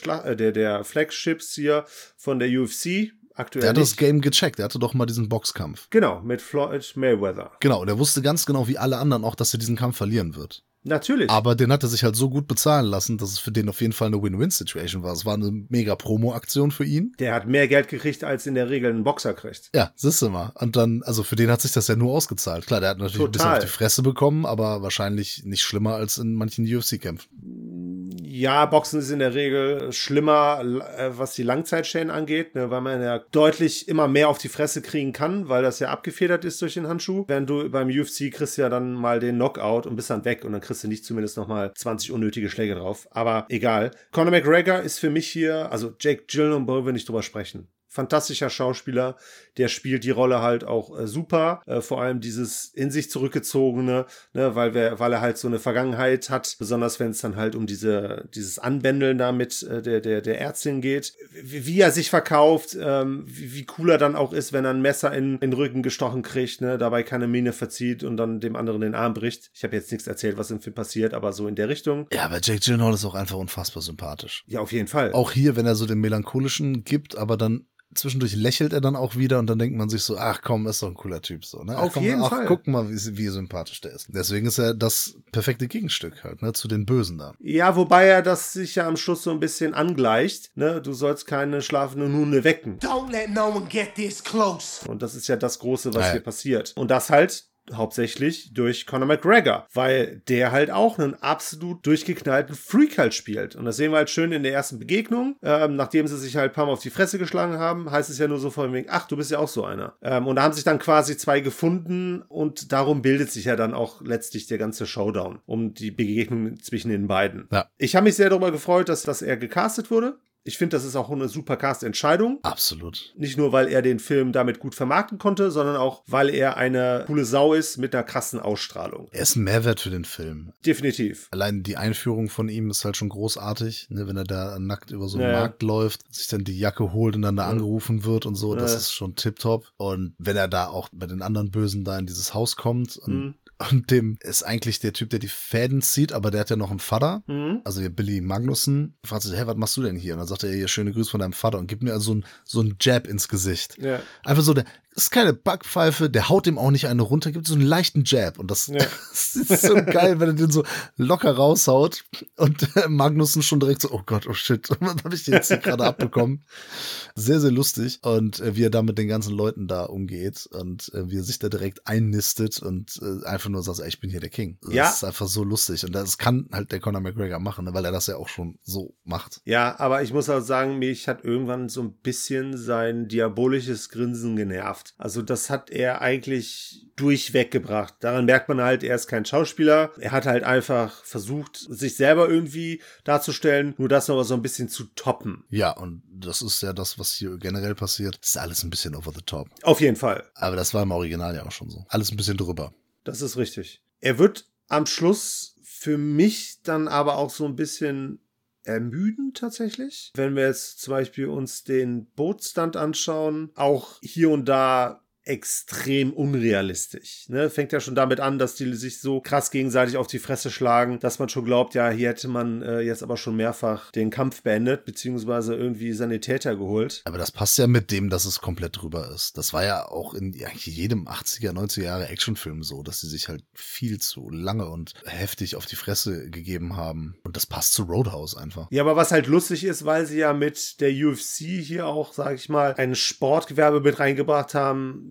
Flagships hier von der UFC. Aktuell der hat nicht. das Game gecheckt, der hatte doch mal diesen Boxkampf. Genau, mit Floyd Mayweather. Genau, und er wusste ganz genau, wie alle anderen auch, dass er diesen Kampf verlieren wird. Natürlich. Aber den hat er sich halt so gut bezahlen lassen, dass es für den auf jeden Fall eine Win-Win-Situation war. Es war eine mega Promo-Aktion für ihn. Der hat mehr Geld gekriegt, als in der Regel ein Boxer kriegt. Ja, siehst du mal. Und dann, also für den hat sich das ja nur ausgezahlt. Klar, der hat natürlich ein bisschen auf die Fresse bekommen, aber wahrscheinlich nicht schlimmer als in manchen UFC-Kämpfen. Ja, Boxen ist in der Regel schlimmer, was die Langzeitschäden angeht, ne, weil man ja deutlich immer mehr auf die Fresse kriegen kann, weil das ja abgefedert ist durch den Handschuh. Während du beim UFC kriegst ja dann mal den Knockout und bist dann weg und dann kriegst du nicht zumindest nochmal 20 unnötige Schläge drauf. Aber egal. Conor McGregor ist für mich hier, also Jake Gyllenhaal, wollen wir nicht drüber sprechen. Fantastischer Schauspieler, der spielt die Rolle halt auch super, vor allem dieses in sich zurückgezogene, ne, weil er halt so eine Vergangenheit hat, besonders wenn es dann halt um dieses Anbändeln da mit der Ärztin geht, wie er sich verkauft, wie cool er dann auch ist, wenn er ein Messer in den Rücken gestochen kriegt, ne, dabei keine Miene verzieht und dann dem anderen den Arm bricht. Ich habe jetzt nichts erzählt, was im Film passiert, aber so in der Richtung. Ja, aber Jake Gyllenhaal ist auch einfach unfassbar sympathisch. Ja, auf jeden Fall. Auch hier, wenn er so den melancholischen gibt, aber dann zwischendurch lächelt er dann auch wieder und dann denkt man sich so, ach komm, ist doch ein cooler Typ. So, ne? Auf jeden Fall. Guck mal, wie sympathisch der ist. Deswegen ist er das perfekte Gegenstück halt, ne, zu den Bösen da. Ja, wobei er das sich ja am Schluss so ein bisschen angleicht. Ne? Du sollst keine schlafenden Hunde wecken. Don't let no one get this close. Und das ist ja das Große, was hier passiert. Und das halt hauptsächlich durch Conor McGregor, weil der halt auch einen absolut durchgeknallten Freak halt spielt. Und das sehen wir halt schön in der ersten Begegnung. Nachdem sie sich halt ein paar Mal auf die Fresse geschlagen haben, heißt es ja nur so von wegen, ach, du bist ja auch so einer. Und da haben sich dann quasi zwei gefunden und darum bildet sich ja dann auch letztlich der ganze Showdown um die Begegnung zwischen den beiden. Ja. Ich habe mich sehr darüber gefreut, dass er gecastet wurde. Ich finde, das ist auch eine super Cast-Entscheidung. Absolut. Nicht nur, weil er den Film damit gut vermarkten konnte, sondern auch, weil er eine coole Sau ist mit einer krassen Ausstrahlung. Er ist ein Mehrwert für den Film. Definitiv. Allein die Einführung von ihm ist halt schon großartig, ne, wenn er da nackt über so einen Markt läuft, sich dann die Jacke holt und dann da angerufen wird und so, das ist schon tipptopp. Und wenn er da auch bei den anderen Bösen da in dieses Haus kommt und dem ist eigentlich der Typ, der die Fäden zieht, aber der hat ja noch einen Vater, also der Billy Magnussen. Fragt sich, hey, was machst du denn hier? Und dann sagt er, hier, schöne Grüße von deinem Vater und gibt mir also so einen Jab ins Gesicht. Ja. Einfach so, der ist keine Backpfeife, der haut dem auch nicht eine runter, gibt so einen leichten Jab. Und das ist so geil, wenn er den so locker raushaut und Magnussen schon direkt so, oh Gott, oh shit, was habe ich jetzt hier gerade abbekommen? Sehr, sehr lustig. Und wie er da mit den ganzen Leuten da umgeht und wie er sich da direkt einnistet und einfach nur sagt, ey, ich bin hier der King. Das ist einfach so lustig. Und das kann halt der Conor McGregor machen, ne, weil er das ja auch schon so macht. Ja, aber ich muss auch sagen, mich hat irgendwann so ein bisschen sein diabolisches Grinsen genervt. Also das hat er eigentlich durchweg gebracht. Daran merkt man halt, er ist kein Schauspieler. Er hat halt einfach versucht, sich selber irgendwie darzustellen, nur das noch so ein bisschen zu toppen. Ja, und das ist ja das, was hier generell passiert. Das ist alles ein bisschen over the top. Auf jeden Fall. Aber das war im Original ja auch schon so. Alles ein bisschen drüber. Das ist richtig. Er wird am Schluss für mich dann aber auch so ein bisschen ermüdend tatsächlich. Wenn wir jetzt zum Beispiel uns den Bootstunt anschauen, auch hier und da extrem unrealistisch. Ne? Fängt ja schon damit an, dass die sich so krass gegenseitig auf die Fresse schlagen, dass man schon glaubt, ja, hier hätte man jetzt aber schon mehrfach den Kampf beendet, beziehungsweise irgendwie Sanitäter geholt. Aber das passt ja mit dem, dass es komplett drüber ist. Das war ja auch in jedem 80er, 90er Jahre Actionfilm so, dass sie sich halt viel zu lange und heftig auf die Fresse gegeben haben. Und das passt zu Roadhouse einfach. Ja, aber was halt lustig ist, weil sie ja mit der UFC hier auch, sag ich mal, ein Sportgewerbe mit reingebracht haben,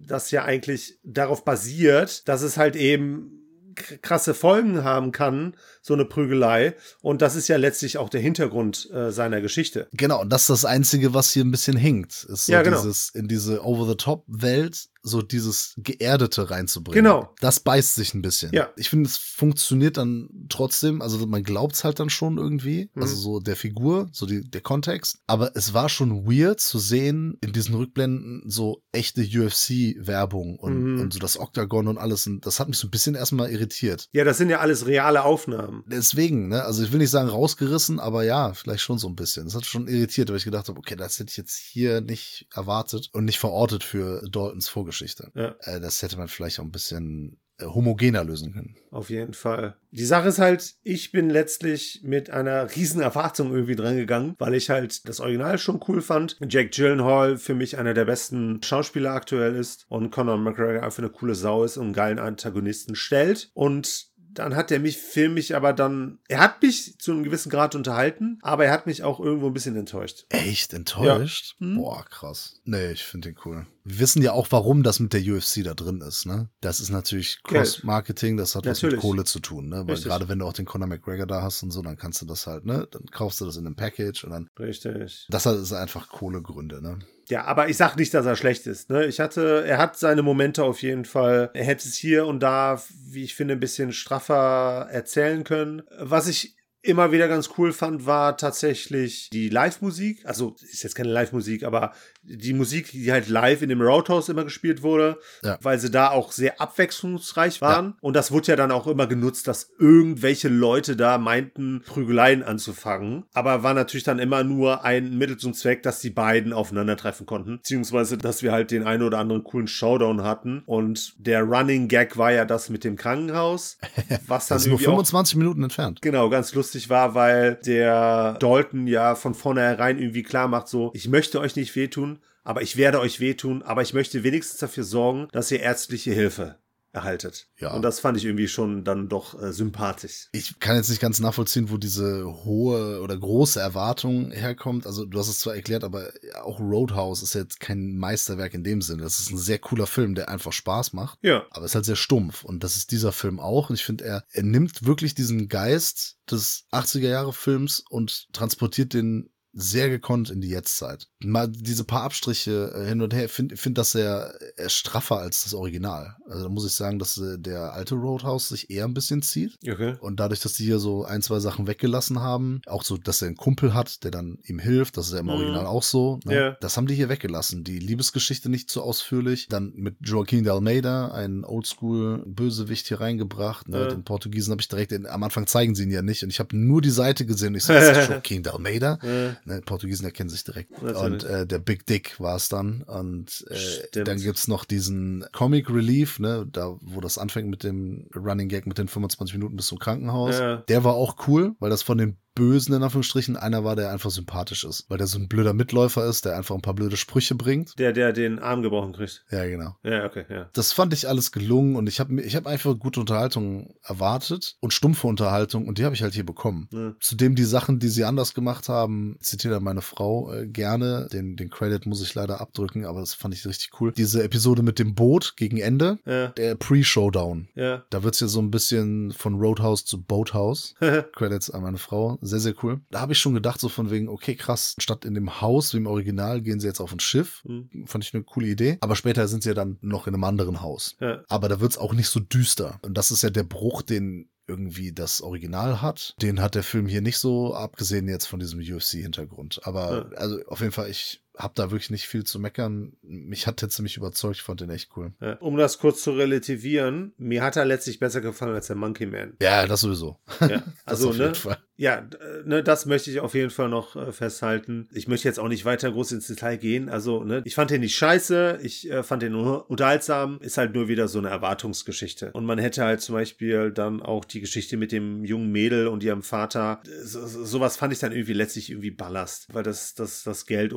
das ja eigentlich darauf basiert, dass es halt eben krasse Folgen haben kann, so eine Prügelei. Und das ist ja letztlich auch der Hintergrund seiner Geschichte. Genau, und das ist das Einzige, was hier ein bisschen hinkt. Ist so Ja, genau. dieses, in diese Over-the-Top-Welt, so dieses Geerdete reinzubringen. Genau. Das beißt sich ein bisschen. Ja. Ich finde, es funktioniert dann trotzdem, also man glaubt's halt dann schon irgendwie, also so der Figur, so der Kontext. Aber es war schon weird zu sehen, in diesen Rückblenden so echte UFC-Werbung und so das Oktagon und alles. Und das hat mich so ein bisschen erstmal irritiert. Ja, das sind ja alles reale Aufnahmen. Deswegen, ne, also ich will nicht sagen rausgerissen, aber ja, vielleicht schon so ein bisschen. Das hat schon irritiert, weil ich gedacht habe, okay, das hätte ich jetzt hier nicht erwartet und nicht verortet für Daltons Vorgeschichte. Ja. Das hätte man vielleicht auch ein bisschen homogener lösen können. Auf jeden Fall. Die Sache ist halt, ich bin letztlich mit einer riesen Erwartung irgendwie dran gegangen, weil ich halt das Original schon cool fand. Jake Gyllenhaal für mich einer der besten Schauspieler aktuell ist und Conor McGregor einfach eine coole Sau ist und einen geilen Antagonisten stellt. Und dann hat er mich aber dann, er hat mich zu einem gewissen Grad unterhalten, aber er hat mich auch irgendwo ein bisschen enttäuscht. Echt enttäuscht? Ja. Boah, krass. Nee, ich finde den cool. Wir wissen ja auch, warum das mit der UFC da drin ist, ne? Das ist natürlich Cross-Marketing, das hat was mit Kohle zu tun, ne? Weil gerade wenn du auch den Conor McGregor da hast und so, dann kannst du das halt, ne? Dann kaufst du das in einem Package und dann. Richtig. Das ist einfach Kohlegründe, ne? Ja, aber ich sag nicht, dass er schlecht ist, ne? Er hat seine Momente auf jeden Fall. Er hätte es hier und da, wie ich finde, ein bisschen straffer erzählen können. Was ich immer wieder ganz cool fand, war tatsächlich die Live-Musik. Also ist jetzt keine Live-Musik, aber die Musik, die halt live in dem Roadhouse immer gespielt wurde, weil sie da auch sehr abwechslungsreich waren. Ja. Und das wurde ja dann auch immer genutzt, dass irgendwelche Leute da meinten, Prügeleien anzufangen. Aber war natürlich dann immer nur ein Mittel zum Zweck, dass die beiden aufeinandertreffen konnten. Beziehungsweise, dass wir halt den einen oder anderen coolen Showdown hatten. Und der Running Gag war ja das mit dem Krankenhaus. Was dann das ist nur 25 Minuten entfernt. Genau, ganz lustig war, weil der Dalton ja von vornherein irgendwie klar macht, so, ich möchte euch nicht wehtun, aber ich werde euch wehtun, aber ich möchte wenigstens dafür sorgen, dass ihr ärztliche Hilfe erhaltet. Ja. Und das fand ich irgendwie schon dann doch sympathisch. Ich kann jetzt nicht ganz nachvollziehen, wo diese hohe oder große Erwartung herkommt. Also du hast es zwar erklärt, aber auch Roadhouse ist jetzt kein Meisterwerk in dem Sinne. Das ist ein sehr cooler Film, der einfach Spaß macht. Ja. Aber ist halt sehr stumpf. Und das ist dieser Film auch. Und ich finde, er nimmt wirklich diesen Geist des 80er-Jahre-Films und transportiert den sehr gekonnt in die Jetztzeit. Mal diese paar Abstriche hin und her, finde das sehr straffer als das Original. Also da muss ich sagen, dass der alte Roadhouse sich eher ein bisschen zieht. Okay. Und dadurch, dass die hier so ein, zwei Sachen weggelassen haben, auch so, dass er einen Kumpel hat, der dann ihm hilft, das ist ja im Original auch so. Ne? Yeah. Das haben die hier weggelassen. Die Liebesgeschichte nicht so ausführlich. Dann mit Joaquin de Almeida, einen Oldschool-Bösewicht hier reingebracht. Ne? Den Portugiesen habe ich direkt, am Anfang zeigen sie ihn ja nicht. Und ich habe nur die Seite gesehen und ich so, das ist Joaquin de Almeida. Ne, Portugiesen erkennen sich direkt. Und der Big Dick war es dann. Und dann gibt's noch diesen Comic Relief, ne, da wo das anfängt mit dem Running Gag mit den 25 Minuten bis zum Krankenhaus. Ja. Der war auch cool, weil das von den Bösen in Anführungsstrichen einer war, der einfach sympathisch ist. Weil der so ein blöder Mitläufer ist, der einfach ein paar blöde Sprüche bringt. Der den Arm gebrochen kriegt. Ja, genau. Ja, okay, ja. Das fand ich alles gelungen und ich hab einfach gute Unterhaltung erwartet und stumpfe Unterhaltung und die habe ich halt hier bekommen. Ja. Zudem die Sachen, die sie anders gemacht haben, zitiert dann meine Frau gerne. Den Credit muss ich leider abdrücken, aber das fand ich richtig cool. Diese Episode mit dem Boot gegen Ende, der Pre-Showdown. Ja. Da wird's ja so ein bisschen von Roadhouse zu Boathouse. Credits an meine Frau. Sehr, sehr cool. Da habe ich schon gedacht, so von wegen, okay, krass, statt in dem Haus wie im Original gehen sie jetzt auf ein Schiff. Fand ich eine coole Idee. Aber später sind sie ja dann noch in einem anderen Haus. Ja. Aber da wird's auch nicht so düster. Und das ist ja der Bruch, den irgendwie das Original hat. Den hat der Film hier nicht so, abgesehen jetzt von diesem UFC-Hintergrund. Aber also auf jeden Fall, ich habe da wirklich nicht viel zu meckern. Mich hat der ziemlich überzeugt, ich fand den echt cool. Ja. Um das kurz zu relativieren, mir hat er letztlich besser gefallen als der Monkey Man. Ja, das sowieso. Ja, also, das auf jeden Fall. Ja, ne, das möchte ich auf jeden Fall noch festhalten. Ich möchte jetzt auch nicht weiter groß ins Detail gehen. Also, ne, ich fand den nicht scheiße, ich fand den nur unterhaltsam. Ist halt nur wieder so eine Erwartungsgeschichte. Und man hätte halt zum Beispiel dann auch die Geschichte mit dem jungen Mädel und ihrem Vater, sowas fand ich dann irgendwie letztlich irgendwie Ballast. Weil das Geld, ohne jetzt viel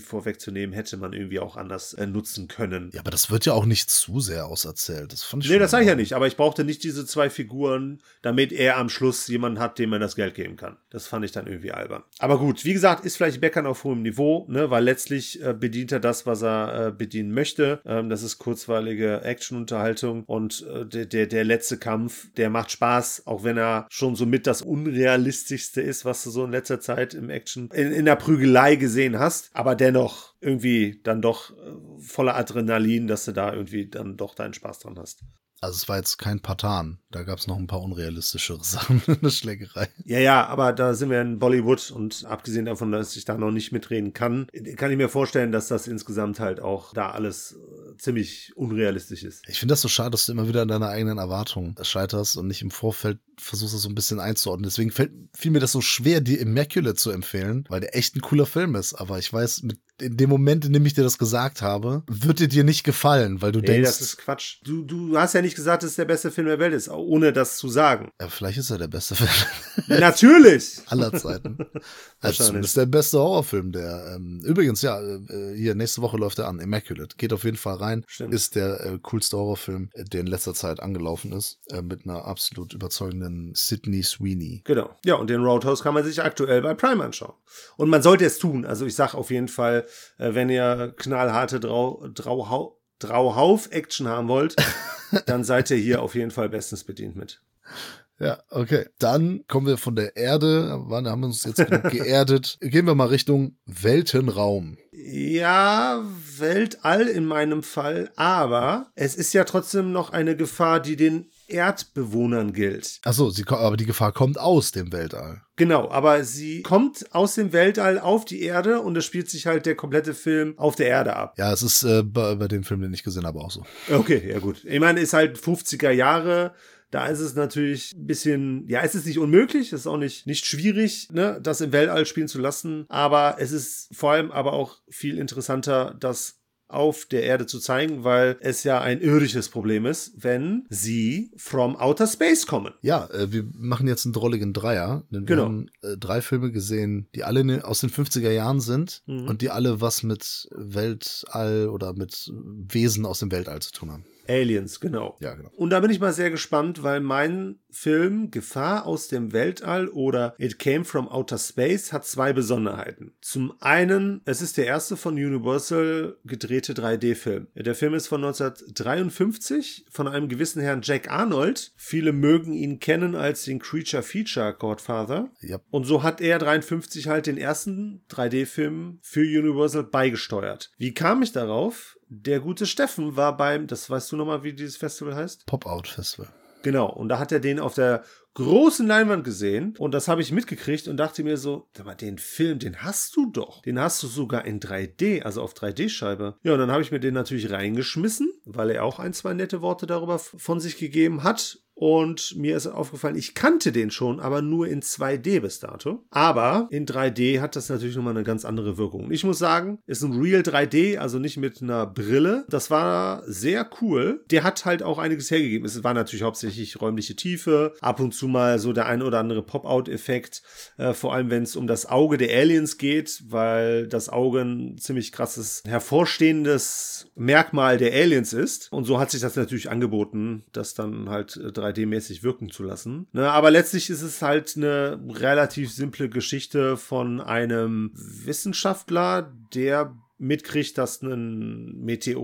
vorwegzunehmen, hätte man irgendwie auch anders nutzen können. Ja, aber das wird ja auch nicht zu sehr auserzählt. Das fand ich Nee, schon das sage ich ja nicht, aber ich brauchte nicht diese 2 Figuren, damit er am Schluss jemanden hat, dem man das Geld geben kann. Das fand ich dann irgendwie albern. Aber gut, wie gesagt, ist vielleicht Meckern auf hohem Niveau, ne, weil letztlich bedient er das, was er bedienen möchte. Das ist kurzweilige Actionunterhaltung und der letzte Kampf, der macht Spaß, auch wenn er schon so mit das Unrealistischste ist, was du so in letzter Zeit im Action, in der Prügelei gesehen hast, aber dennoch irgendwie dann doch voller Adrenalin, dass du da irgendwie dann doch deinen Spaß dran hast. Also es war jetzt kein Patan. Da gab es noch ein paar unrealistischere Sachen in der Schlägerei. Ja, aber da sind wir in Bollywood und abgesehen davon, dass ich da noch nicht mitreden kann ich mir vorstellen, dass das insgesamt halt auch da alles ziemlich unrealistisch ist. Ich finde das so schade, dass du immer wieder an deiner eigenen Erwartung scheiterst und nicht im Vorfeld versuchst, das so ein bisschen einzuordnen. Deswegen fiel mir das so schwer, die Immaculate zu empfehlen, weil der echt ein cooler Film ist. Aber ich weiß, in dem Moment, in dem ich dir das gesagt habe, wird dir nicht gefallen, weil du denkst... das ist Quatsch. Du hast ja nicht gesagt, dass es der beste Film der Welt ist, ohne das zu sagen. Ja, vielleicht ist er der beste Film. Natürlich! Aller Zeiten. Also zumindest der beste Horrorfilm, der übrigens, ja, hier nächste Woche läuft er an, Immaculate. Geht auf jeden Fall rein. Stimmt. Ist der coolste Horrorfilm, der in letzter Zeit angelaufen ist, mit einer absolut überzeugenden Sydney Sweeney. Genau. Ja, und den Roadhouse kann man sich aktuell bei Prime anschauen. Und man sollte es tun. Also ich sag auf jeden Fall, wenn ihr knallharte Drauhauf-Action haben wollt, dann seid ihr hier auf jeden Fall bestens bedient mit. Ja, okay. Dann kommen wir von der Erde, haben wir uns jetzt genug geerdet. Gehen wir mal Richtung Weltenraum. Ja, Weltall in meinem Fall, aber es ist ja trotzdem noch eine Gefahr, die den Erdbewohnern gilt. Achso, aber die Gefahr kommt aus dem Weltall. Genau, aber sie kommt aus dem Weltall auf die Erde und es spielt sich halt der komplette Film auf der Erde ab. Ja, es ist bei dem Film, den ich gesehen habe, auch so. Okay, ja gut. Ich meine, ist halt 50er Jahre. Da ist es natürlich ein bisschen, ja, es ist nicht unmöglich, es ist auch nicht schwierig, ne, das im Weltall spielen zu lassen, aber es ist vor allem aber auch viel interessanter, das auf der Erde zu zeigen, weil es ja ein irdisches Problem ist, wenn sie from outer space kommen. Ja, wir machen jetzt einen drolligen Dreier, denn wir haben 3 Filme gesehen, die alle aus den 50er Jahren sind und die alle was mit Weltall oder mit Wesen aus dem Weltall zu tun haben. Aliens, genau. Ja, genau. Und da bin ich mal sehr gespannt, weil mein Film Gefahr aus dem Weltall oder It Came from Outer Space hat 2 Besonderheiten. Zum einen, es ist der erste von Universal gedrehte 3D-Film. Der Film ist von 1953 von einem gewissen Herrn Jack Arnold. Viele mögen ihn kennen als den Creature-Feature-Godfather. Yep. Und so hat er 53 halt den ersten 3D-Film für Universal beigesteuert. Wie kam ich darauf? Der gute Steffen war das weißt du nochmal, wie dieses Festival heißt? Pop-Out-Festival. Genau, und da hat er den auf der großen Leinwand gesehen und das habe ich mitgekriegt und dachte mir so, sag mal, den Film, den hast du doch. Den hast du sogar in 3D, also auf 3D-Scheibe. Ja, und dann habe ich mir den natürlich reingeschmissen, weil er auch 1, 2 nette Worte darüber von sich gegeben hat. Und mir ist aufgefallen, ich kannte den schon, aber nur in 2D bis dato. Aber in 3D hat das natürlich nochmal eine ganz andere Wirkung. Und ich muss sagen, ist ein Real 3D, also nicht mit einer Brille. Das war sehr cool. Der hat halt auch einiges hergegeben. Es war natürlich hauptsächlich räumliche Tiefe, ab und zu mal so der ein oder andere Pop-Out-Effekt, vor allem wenn es um das Auge der Aliens geht, weil das Auge ein ziemlich krasses, hervorstehendes Merkmal der Aliens ist. Und so hat sich das natürlich angeboten, das dann halt 3D-mäßig wirken zu lassen. Ne, aber letztlich ist es halt eine relativ simple Geschichte von einem Wissenschaftler, der mitkriegt, dass ein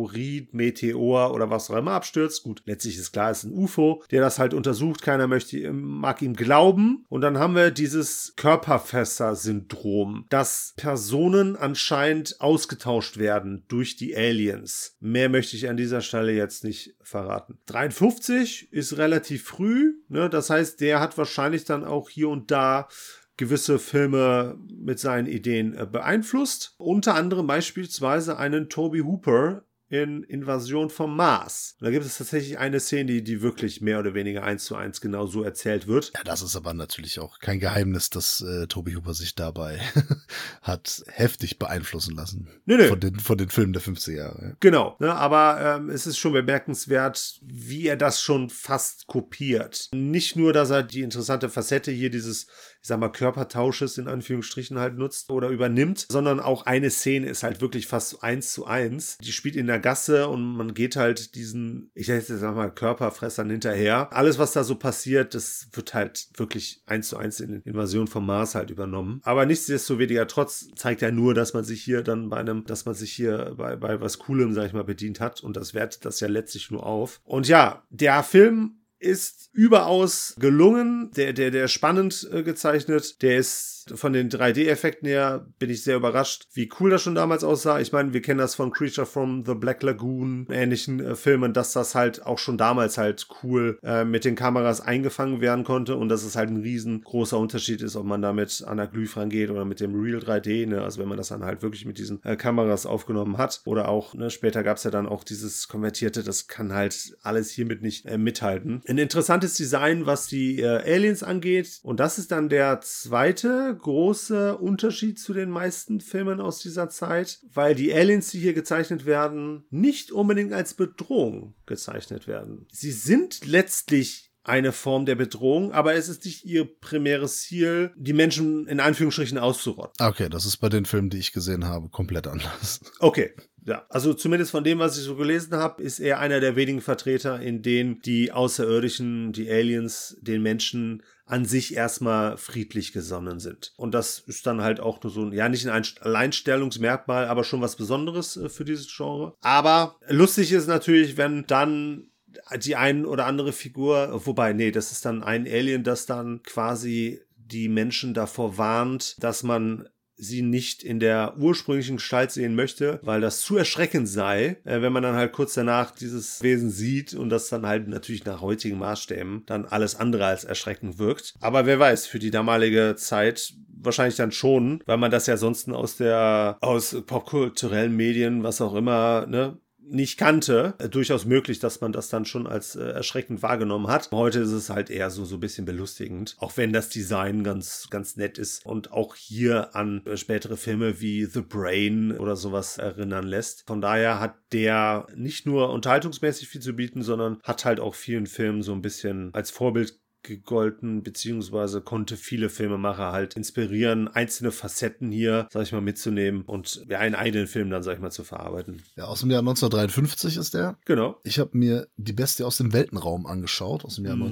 Meteor oder was auch immer abstürzt. Gut, letztlich ist klar, es ist ein UFO, der das halt untersucht. Keiner mag ihm glauben. Und dann haben wir dieses Körperfresser-Syndrom, dass Personen anscheinend ausgetauscht werden durch die Aliens. Mehr möchte ich an dieser Stelle jetzt nicht verraten. 53 ist relativ früh, ne? Das heißt, der hat wahrscheinlich dann auch hier und da gewisse Filme mit seinen Ideen beeinflusst. Unter anderem beispielsweise einen Tobe Hooper in Invasion vom Mars. Und da gibt es tatsächlich eine Szene, die wirklich mehr oder weniger 1:1 genau so erzählt wird. Ja, das ist aber natürlich auch kein Geheimnis, dass Tobe Hooper sich dabei hat heftig beeinflussen lassen. Nö. Von den Filmen der 50er Jahre. Ja. Genau, ne, aber es ist schon bemerkenswert, wie er das schon fast kopiert. Nicht nur, dass er die interessante Facette hier dieses, ich sag mal, Körpertausches in Anführungsstrichen halt nutzt oder übernimmt, sondern auch eine Szene ist halt wirklich fast 1:1. Die spielt in der Gasse und man geht halt diesen, ich sag mal, Körperfressern hinterher. Alles, was da so passiert, das wird halt wirklich 1:1 in Invasion vom Mars halt übernommen. Aber nichtsdestoweniger trotz zeigt er nur, dass man sich hier dann bei was Coolem, sag ich mal, bedient hat und das wertet das ja letztlich nur auf. Und ja, der Film ist überaus gelungen, der spannend gezeichnet, der ist von den 3D-Effekten her, bin ich sehr überrascht, wie cool das schon damals aussah. Ich meine, wir kennen das von Creature from the Black Lagoon, ähnlichen Filmen, dass das halt auch schon damals halt cool mit den Kameras eingefangen werden konnte und dass es halt ein riesengroßer Unterschied ist, ob man da mit Anaglyph rangeht oder mit dem Real 3D, ne? Also wenn man das dann halt wirklich mit diesen Kameras aufgenommen hat oder auch, ne, später gab es ja dann auch dieses konvertierte, das kann halt alles hiermit nicht mithalten. Ein interessantes Design, was die Aliens angeht, und das ist dann der zweite große Unterschied zu den meisten Filmen aus dieser Zeit, weil die Aliens, die hier gezeichnet werden, nicht unbedingt als Bedrohung gezeichnet werden. Sie sind letztlich eine Form der Bedrohung, aber es ist nicht ihr primäres Ziel, die Menschen in Anführungsstrichen auszurotten. Okay, das ist bei den Filmen, die ich gesehen habe, komplett anders. Okay. Ja, also zumindest von dem, was ich so gelesen habe, ist er einer der wenigen Vertreter, in denen die Außerirdischen, die Aliens, den Menschen an sich erstmal friedlich gesonnen sind. Und das ist dann halt auch nur so ein, ja, nicht ein Alleinstellungsmerkmal, aber schon was Besonderes für dieses Genre. Aber lustig ist natürlich, wenn dann die ein oder andere Figur, wobei, nee, das ist dann ein Alien, das dann quasi die Menschen davor warnt, dass man sie nicht in der ursprünglichen Gestalt sehen möchte, weil das zu erschreckend sei, wenn man dann halt kurz danach dieses Wesen sieht und das dann halt natürlich nach heutigen Maßstäben dann alles andere als erschreckend wirkt. Aber wer weiß, für die damalige Zeit wahrscheinlich dann schon, weil man das ja sonst aus popkulturellen Medien, was auch immer, ne, nicht kannte, durchaus möglich, dass man das dann schon als erschreckend wahrgenommen hat. Heute ist es halt eher so ein bisschen belustigend, auch wenn das Design ganz, ganz nett ist und auch hier an spätere Filme wie The Brain oder sowas erinnern lässt. Von daher hat der nicht nur unterhaltungsmäßig viel zu bieten, sondern hat halt auch vielen Filmen so ein bisschen als Vorbild gegolten, beziehungsweise konnte viele Filmemacher halt inspirieren, einzelne Facetten hier, sag ich mal, mitzunehmen und ja, einen eigenen Film dann, sag ich mal, zu verarbeiten. Ja, aus dem Jahr 1953 ist der. Genau. Ich habe mir Die Bestie aus dem Weltenraum angeschaut, aus dem Jahr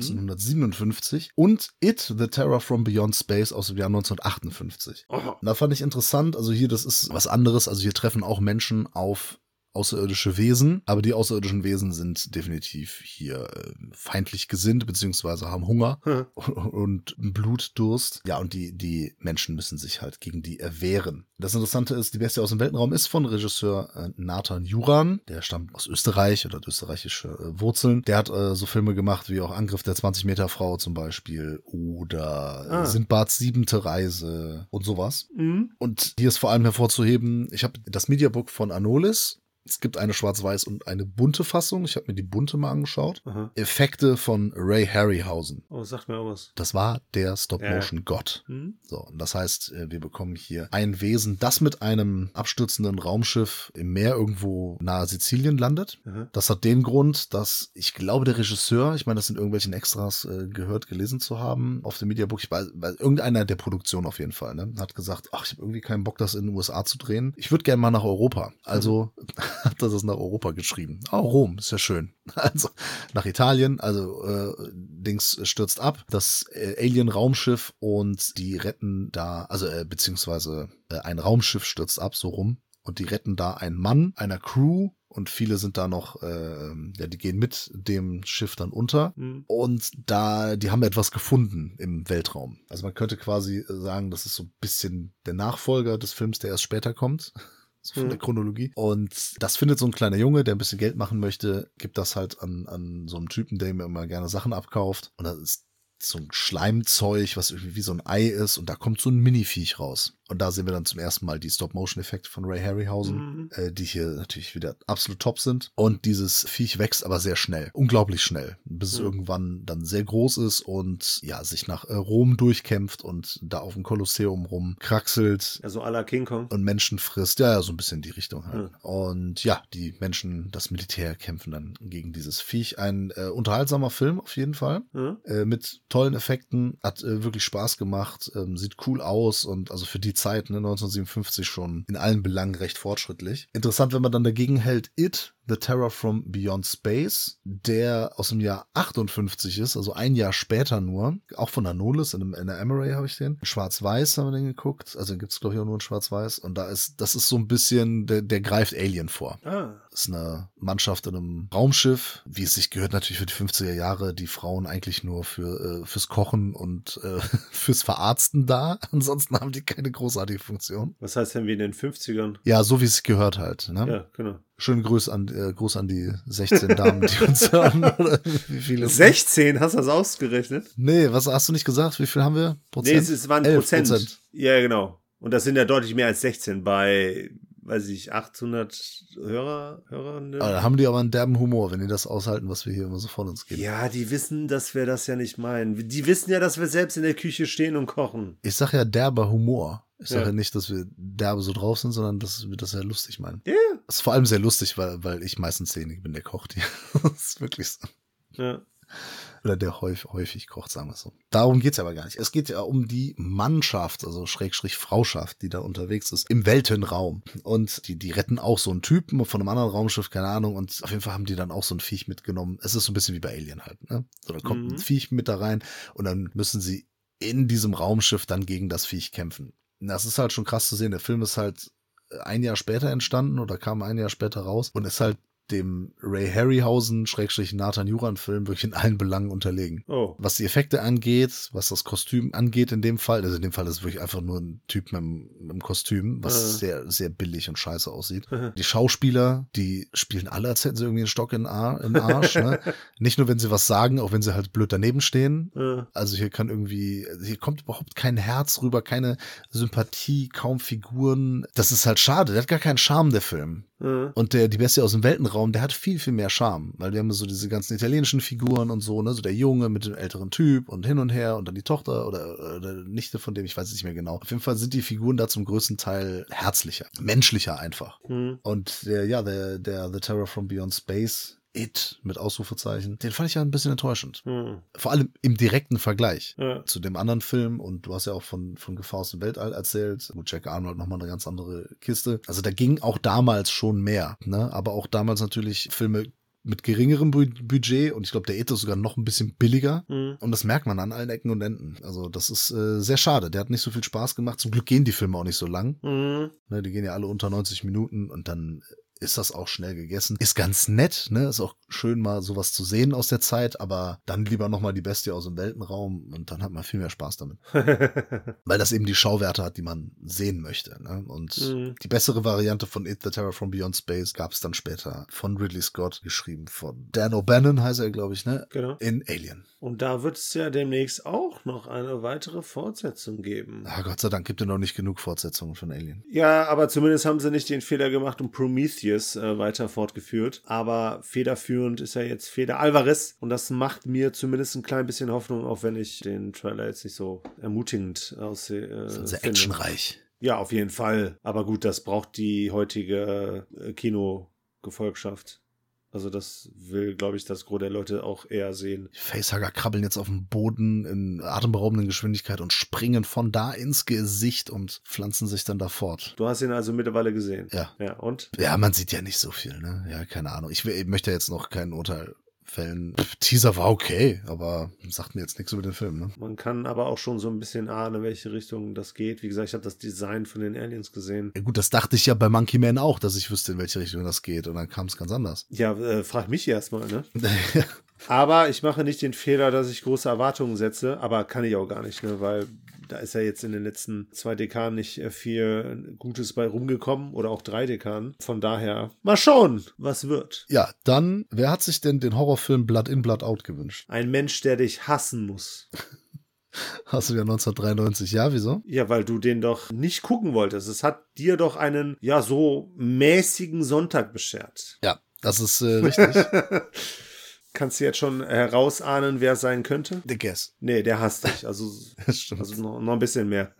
1957 und It, The Terror from Beyond Space aus dem Jahr 1958. Aha. Und da fand ich interessant, also hier, das ist was anderes, also hier treffen auch Menschen auf außerirdische Wesen, aber die außerirdischen Wesen sind definitiv hier feindlich gesinnt, beziehungsweise haben Hunger und Blutdurst. Ja, und die Menschen müssen sich halt gegen die erwehren. Das Interessante ist, Die Bestie aus dem Weltenraum ist von Regisseur Nathan Juran, der stammt aus Österreich oder hat österreichische Wurzeln. Der hat so Filme gemacht wie auch Angriff der 20-Meter-Frau zum Beispiel oder Sindbads 7. Reise und sowas. Und hier ist vor allem hervorzuheben, ich habe das Mediabook von Anolis. Es gibt eine schwarz-weiß und eine bunte Fassung. Ich habe mir die bunte mal angeschaut. Aha. Effekte von Ray Harryhausen. Oh, sagt mir auch was. Das war der Stop-Motion-Gott. So, und das heißt, wir bekommen hier ein Wesen, das mit einem abstürzenden Raumschiff im Meer irgendwo nahe Sizilien landet. Aha. Das hat den Grund, dass ich glaube, der Regisseur, ich meine, das sind irgendwelchen Extras gelesen zu haben auf dem Mediabook, ich weiß, irgendeiner der Produktion auf jeden Fall, ne, hat gesagt, ach, ich habe irgendwie keinen Bock, das in den USA zu drehen. Ich würde gerne mal nach Europa. Also hat er das nach Europa geschrieben. Oh, Rom, ist ja schön. Also nach Italien, also Dings stürzt ab, das Alien-Raumschiff und die retten da, also beziehungsweise ein Raumschiff stürzt ab, so rum, und die retten da einen Mann, einer Crew, und viele sind da noch, die gehen mit dem Schiff dann unter. Und die haben etwas gefunden im Weltraum. Also man könnte quasi sagen, das ist so ein bisschen der Nachfolger des Films, der erst später kommt. So von der Chronologie. Und das findet so ein kleiner Junge, der ein bisschen Geld machen möchte, gibt das halt an so einen Typen, der ihm immer gerne Sachen abkauft. Und das ist so ein Schleimzeug, was irgendwie wie so ein Ei ist und da kommt so ein Mini-Viech raus. Und da sehen wir dann zum ersten Mal die Stop-Motion-Effekte von Ray Harryhausen, die hier natürlich wieder absolut top sind. Und dieses Viech wächst aber sehr schnell, unglaublich schnell, bis es irgendwann dann sehr groß ist und ja, sich nach Rom durchkämpft und da auf dem Kolosseum rumkraxelt. Also à la King Kong. Und Menschen frisst, ja, so ein bisschen in die Richtung halt. Und ja, die Menschen, das Militär kämpfen dann gegen dieses Viech. Ein unterhaltsamer Film auf jeden Fall, mit tollen Effekten, hat wirklich Spaß gemacht, sieht cool aus und also für die Zeit, ne, 1957 schon in allen Belangen recht fortschrittlich. Interessant, wenn man dann dagegen hält, The Terror from Beyond Space, der aus dem Jahr 58 ist, also ein Jahr später nur, auch von Anolis, in der Amaray habe ich den. Schwarz-Weiß haben wir den geguckt, also den gibt es glaube ich auch nur in Schwarz-Weiß und das ist so ein bisschen, der greift Alien vor. Das ist eine Mannschaft in einem Raumschiff, wie es sich gehört natürlich für die 50er Jahre, die Frauen eigentlich nur fürs Kochen und fürs Verarzten da, ansonsten haben die keine großartige Funktion. Was heißt denn wie in den 50ern? Ja, so wie es gehört halt. Ne? Ja, genau. Schönen Gruß an die 16 Damen, die uns hören. Oder wie viele? 16? Hast du das ausgerechnet? Nee, was hast du nicht gesagt? Wie viel haben wir? Prozent? Nee, es waren Prozent. Ja, genau. Und das sind ja deutlich mehr als 16 bei, weiß ich, 800 Hörerinnen. Da haben die aber einen derben Humor, wenn die das aushalten, was wir hier immer so von uns geben. Ja, die wissen, dass wir das ja nicht meinen. Die wissen ja, dass wir selbst in der Küche stehen und kochen. Ich sag ja derber Humor. Ich sage ja nicht, dass wir derbe so drauf sind, sondern dass wir das ja lustig meinen. Ja. Das ist vor allem sehr lustig, weil ich meistens derjenige bin, der kocht hier. Das ist wirklich so. Ja. Oder der häufig kocht, sagen wir es so. Darum geht's aber gar nicht. Es geht ja um die Mannschaft, also Schrägstrich Frauschaft, die da unterwegs ist, im Weltenraum. Und die retten auch so einen Typen von einem anderen Raumschiff, keine Ahnung. Und auf jeden Fall haben die dann auch so ein Viech mitgenommen. Es ist so ein bisschen wie bei Alien halt. Ne? So, da kommt ein Viech mit da rein und dann müssen sie in diesem Raumschiff dann gegen das Viech kämpfen. Das ist halt schon krass zu sehen. Der Film ist halt ein Jahr später entstanden oder kam ein Jahr später raus und ist halt dem Ray Harryhausen / Nathan Juran Film wirklich in allen Belangen unterlegen. Oh. Was die Effekte angeht, was das Kostüm angeht in dem Fall, also in dem Fall ist es wirklich einfach nur ein Typ mit einem Kostüm, was sehr, sehr billig und scheiße aussieht. Die Schauspieler, die spielen alle, als hätten sie irgendwie einen Stock im Arsch. Ne? Nicht nur, wenn sie was sagen, auch wenn sie halt blöd daneben stehen. Also hier kommt überhaupt kein Herz rüber, keine Sympathie, kaum Figuren. Das ist halt schade, der hat gar keinen Charme, der Film. Und die Bestie aus dem Weltenraum, der hat viel, viel mehr Charme, weil wir haben so diese ganzen italienischen Figuren und so, ne, so der Junge mit dem älteren Typ und hin und her und dann die Tochter oder Nichte von dem, ich weiß es nicht mehr genau. Auf jeden Fall sind die Figuren da zum größten Teil herzlicher, menschlicher einfach. Und der The Terror from Beyond Space, It mit Ausrufezeichen, den fand ich ja ein bisschen enttäuschend. Vor allem im direkten Vergleich zu dem anderen Film und du hast ja auch von Gefahr aus dem Weltall erzählt. Gut, Jack Arnold nochmal eine ganz andere Kiste. Also da ging auch damals schon mehr, ne? Aber auch damals natürlich Filme mit geringerem Budget und ich glaube, der It ist sogar noch ein bisschen billiger und das merkt man an allen Ecken und Enden. Also das ist sehr schade. Der hat nicht so viel Spaß gemacht. Zum Glück gehen die Filme auch nicht so lang. Ne, die gehen ja alle unter 90 Minuten und dann ist das auch schnell gegessen. Ist ganz nett, ne? Ist auch schön, mal sowas zu sehen aus der Zeit, aber dann lieber nochmal die Bestie aus dem Weltenraum und dann hat man viel mehr Spaß damit. Weil das eben die Schauwerte hat, die man sehen möchte, ne? Und die bessere Variante von It, The Terror from Beyond Space gab es dann später von Ridley Scott, geschrieben von Dan O'Bannon, heißt er, glaube ich, ne? Genau. In Alien. Und da wird es ja demnächst auch noch eine weitere Fortsetzung geben. Ah, Gott sei Dank, gibt es noch nicht genug Fortsetzungen von Alien. Ja, aber zumindest haben sie nicht den Fehler gemacht und Prometheus weiter fortgeführt. Aber federführend ist ja jetzt Fede Alvarez und das macht mir zumindest ein klein bisschen Hoffnung, auch wenn ich den Trailer jetzt nicht so ermutigend aussehe. Das ist sehr actionreich. Ja, auf jeden Fall. Aber gut, das braucht die heutige Kinogefolgschaft. Also das will, glaube ich, das Gros der Leute auch eher sehen. Die Facehugger krabbeln jetzt auf dem Boden in atemberaubender Geschwindigkeit und springen von da ins Gesicht und pflanzen sich dann da fort. Du hast ihn also mittlerweile gesehen? Ja. Ja, und? Ja, man sieht ja nicht so viel, ne? Ja, keine Ahnung. Ich möchte jetzt noch kein Urteil fällen. Teaser war okay, aber sagt mir jetzt nichts über den Film, ne? Man kann aber auch schon so ein bisschen ahnen, in welche Richtung das geht. Wie gesagt, ich habe das Design von den Aliens gesehen. Ja gut, das dachte ich ja bei Monkey Man auch, dass ich wüsste, in welche Richtung das geht. Und dann kam es ganz anders. Ja, frag mich erstmal, ne? Aber ich mache nicht den Fehler, dass ich große Erwartungen setze. Aber kann ich auch gar nicht, ne? Weil da ist ja jetzt in den letzten 2 Dekaden nicht viel Gutes bei rumgekommen oder auch 3 Dekaden. Von daher, mal schauen, was wird. Ja, dann, wer hat sich denn den Horrorfilm Blood In, Blood Out gewünscht? Ein Mensch, der dich hassen muss. Hast du ja 1993, ja, wieso? Ja, weil du den doch nicht gucken wolltest. Es hat dir doch einen, ja, so mäßigen Sonntag beschert. Ja, das ist richtig. Kannst du jetzt schon herausahnen, wer es sein könnte? The Guess. Nee, der hasst dich. Also, Das stimmt. also noch ein bisschen mehr.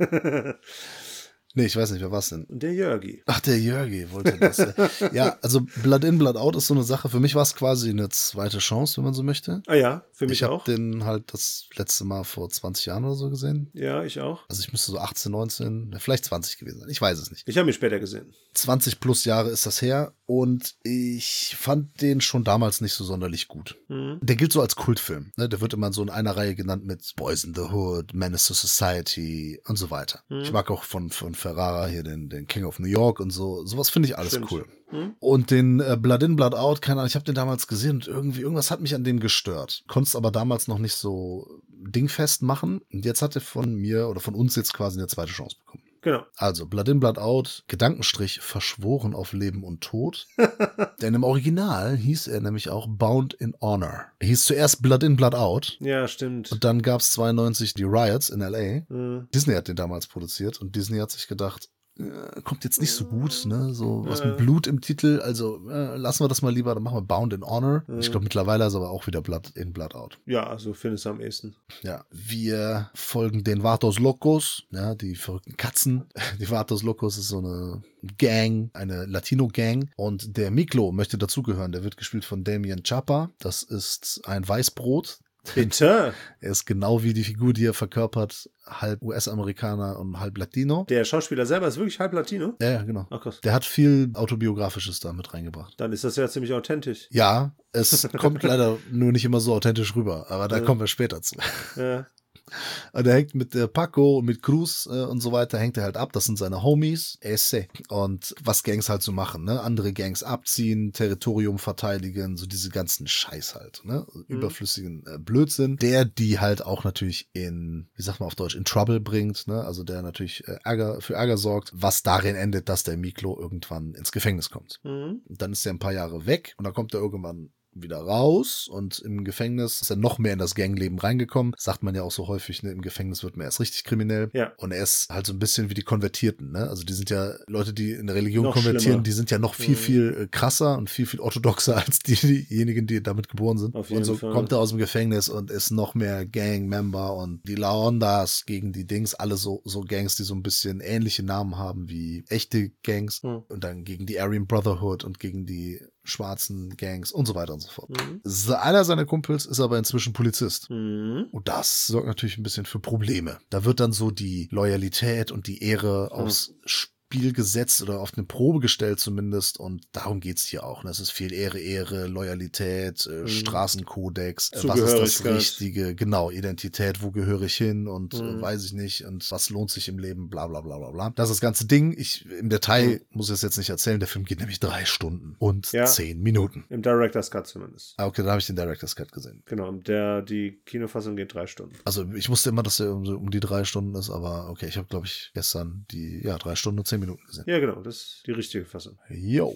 Nee, ich weiß nicht, wer war's denn? Der Jörgi. Ach, der Jörgi wollte das. Ja, also Blood In, Blood Out ist so eine Sache. Für mich war es quasi eine zweite Chance, wenn man so möchte. Ah ja, für mich Ich habe auch. den halt das letzte Mal vor 20 Jahren oder so gesehen. Ja, ich auch. Also ich müsste so 18, 19, vielleicht 20 gewesen sein. Ich weiß es nicht. Ich habe ihn später gesehen. 20 plus Jahre ist das her und ich fand den schon damals nicht so sonderlich gut. Mhm. Der gilt so als Kultfilm. Ne? Der wird immer so in einer Reihe genannt mit Boys in the Hood, Menace to Society und so weiter. Ich mag auch von Ferrara hier den King of New York und so. Sowas finde ich alles Stimmt. cool. Und den Blood In, Blood Out, keine Ahnung, ich habe den damals gesehen und irgendwas hat mich an dem gestört. Konntest aber damals noch nicht so dingfest machen. Und jetzt hat er von mir oder von uns jetzt quasi eine zweite Chance bekommen. Genau. Also, Blood In, Blood Out, Gedankenstrich, verschworen auf Leben und Tod. Denn im Original hieß er nämlich auch Bound in Honor. Er hieß zuerst Blood In, Blood Out. Ja, stimmt. Und dann gab es 92 die Riots in L.A. Mhm. Disney hat den damals produziert und Disney hat sich gedacht, kommt jetzt nicht so gut, ne? So was mit Blut im Titel, also lassen wir das mal lieber, dann machen wir Bound in Honor. Ich glaube, mittlerweile ist aber auch wieder Blood In, Blood Out. Ja, also findest du am ehesten. Ja, wir folgen den Vatos Locos, ja, die verrückten Katzen. Die Vatos Locos ist so eine Gang, eine Latino-Gang. Und der Miklo möchte dazugehören. Der wird gespielt von Damien Chapa. Das ist ein Weißbrot. Bitte. Er ist genau wie die Figur, die er verkörpert, halb US-Amerikaner und halb Latino. Der Schauspieler selber ist wirklich halb Latino? Ja, genau. Ach krass. Der hat viel Autobiografisches da mit reingebracht. Dann ist das ja ziemlich authentisch. Ja, es kommt leider nur nicht immer so authentisch rüber, aber da kommen wir später zu. Ja. Und er hängt mit Paco und mit Cruz und so weiter, hängt er halt ab. Das sind seine Homies. Esse. Und was Gangs halt so machen, ne? Andere Gangs abziehen, Territorium verteidigen, so diese ganzen Scheiß halt, ne? Überflüssigen Blödsinn. Der die halt auch natürlich in, wie sagt man auf Deutsch, in Trouble bringt, ne? Also der natürlich für Ärger sorgt, was darin endet, dass der Miklo irgendwann ins Gefängnis kommt. Und dann ist er ein paar Jahre weg und dann kommt er irgendwann wieder raus und im Gefängnis ist er noch mehr in das Gangleben reingekommen. Sagt man ja auch so häufig, ne? Im Gefängnis wird man erst richtig kriminell. Ja. Und er ist halt so ein bisschen wie die Konvertierten, ne? Also die sind ja Leute, die in der Religion Noch konvertieren, schlimmer. die sind ja noch viel krasser und viel orthodoxer als diejenigen, die damit geboren sind. Auf jeden Und so Fall. kommt er aus dem Gefängnis und ist noch mehr Gang-Member und die Laondas gegen die Dings, alle so Gangs, die so ein bisschen ähnliche Namen haben wie echte Gangs und dann gegen die Aryan Brotherhood und gegen die schwarzen Gangs und so weiter und so fort. Einer seiner Kumpels ist aber inzwischen Polizist. Und das sorgt natürlich ein bisschen für Probleme. Da wird dann so die Loyalität und die Ehre aufs Spiel gesetzt oder auf eine Probe gestellt zumindest und darum geht's hier auch. Ne? Es ist viel Ehre, Loyalität, Straßenkodex, was ist das Zugehörigkeit. Richtige, genau, Identität, wo gehöre ich hin und weiß ich nicht und was lohnt sich im Leben, bla bla bla bla bla. Das ist das ganze Ding. Im Detail muss ich es jetzt nicht erzählen, der Film geht nämlich 3 Stunden und 10 Minuten. Im Director's Cut zumindest. Ah, okay, da habe ich den Director's Cut gesehen. Genau, die Kinofassung geht 3 Stunden. Also ich wusste immer, dass er um die 3 Stunden ist, aber okay, ich habe, glaube ich, gestern die 3 Stunden und 10 Minuten gesehen. Ja, genau, das ist die richtige Fassung. Jo.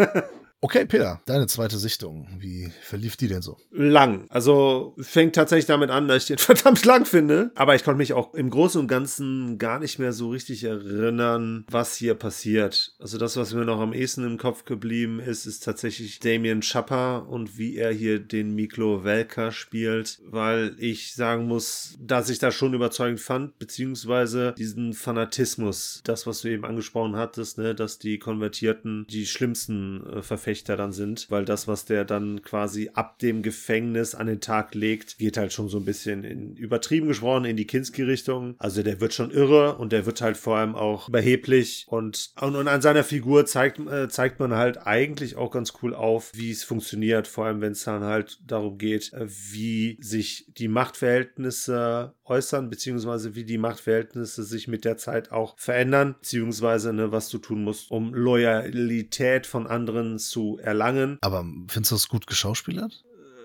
Okay, Peter, deine zweite Sichtung. Wie verlief die denn so? Lang. Also fängt tatsächlich damit an, dass ich den verdammt lang finde. Aber ich konnte mich auch im Großen und Ganzen gar nicht mehr so richtig erinnern, was hier passiert. Also das, was mir noch am ehesten im Kopf geblieben ist, ist tatsächlich Damien Chapa und wie er hier den Miklo Welker spielt. Weil ich sagen muss, dass ich das schon überzeugend fand, beziehungsweise diesen Fanatismus, das, was du eben angesprochen hattest, ne, dass die Konvertierten die schlimmsten Verfechter dann sind, weil das, was der dann quasi ab dem Gefängnis an den Tag legt, geht halt schon so ein bisschen übertrieben gesprochen in die Kinski-Richtung. Also der wird schon irre und der wird halt vor allem auch überheblich und an seiner Figur zeigt man halt eigentlich auch ganz cool auf, wie es funktioniert, vor allem wenn es dann halt darum geht, wie sich die Machtverhältnisse äußern, beziehungsweise wie die Machtverhältnisse sich mit der Zeit auch verändern, beziehungsweise was du tun musst, um Loyalität von anderen zu erlangen. Aber findest du das gut geschauspielert?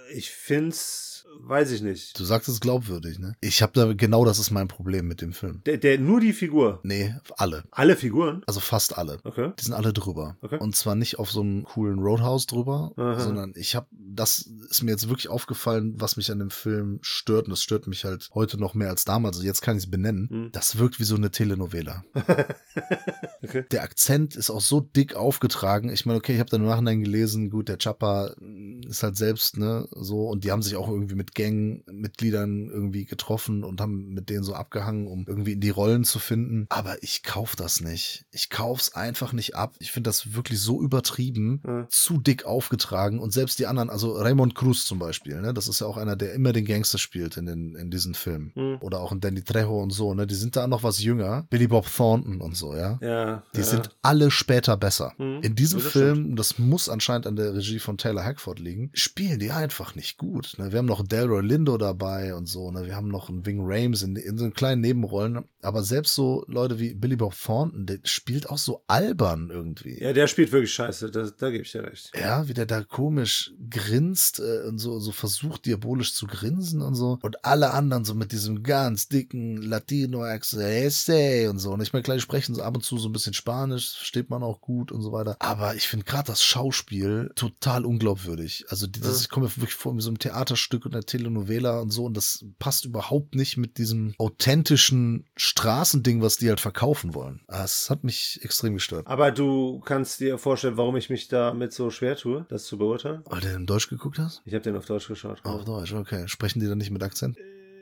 Ich find's, weiß ich nicht. Du sagst es glaubwürdig, ne? Ich habe da, genau das ist mein Problem mit dem Film. Der nur die Figur? Nee, alle. Alle Figuren? Also fast alle. Okay. Die sind alle drüber. Okay. Und zwar nicht auf so einem coolen Roadhouse drüber, Aha. sondern das ist mir jetzt wirklich aufgefallen, was mich an dem Film stört. Und das stört mich halt heute noch mehr als damals. Also jetzt kann ich es benennen. Das wirkt wie so eine Telenovela. Okay. Der Akzent ist auch so dick aufgetragen. Ich meine, okay, ich habe dann im Nachhinein gelesen, gut, der Chapa ist halt selbst, ne, so, und die haben sich auch irgendwie mit Gangmitgliedern irgendwie getroffen und haben mit denen so abgehangen, um irgendwie in die Rollen zu finden. Aber ich kauf das nicht. Ich kauf's einfach nicht ab. Ich finde das wirklich so übertrieben, zu dick aufgetragen, und selbst die anderen, also Raymond Cruz zum Beispiel, ne, das ist ja auch einer, der immer den Gangster spielt in diesen Filmen. Oder auch in Danny Trejo und so, ne, die sind da noch was jünger. Billy Bob Thornton und so, ja. Ja. Die sind alle später besser. In diesem das Film, das muss anscheinend an der Regie von Taylor Hackford liegen, spielen die einfach nicht gut. Ne? Wir haben noch Delroy Lindo dabei und so. Ne? Wir haben noch einen Ving Rhames in so kleinen Nebenrollen. Aber selbst so Leute wie Billy Bob Thornton, der spielt auch so albern irgendwie. Ja, der spielt wirklich scheiße. Da gebe ich dir recht. Ja, wie der da komisch grinst und so versucht diabolisch zu grinsen und so. Und alle anderen so mit diesem ganz dicken Latino-Accent und so. Und ich meine, klar, die sprechen so ab und zu so ein bisschen Spanisch, versteht man auch gut und so weiter. Aber ich finde gerade das Schauspiel total unglaubwürdig. Also ich komme mir wirklich vor wie so ein Theaterstück und einer Telenovela und so, und das passt überhaupt nicht mit diesem authentischen Straßending, was die halt verkaufen wollen. Das hat mich extrem gestört. Aber du kannst dir vorstellen, warum ich mich damit so schwer tue, das zu beurteilen? Weil du den in Deutsch geguckt hast? Ich habe den auf Deutsch geschaut. Auf Deutsch, okay. Sprechen die dann nicht mit Akzent?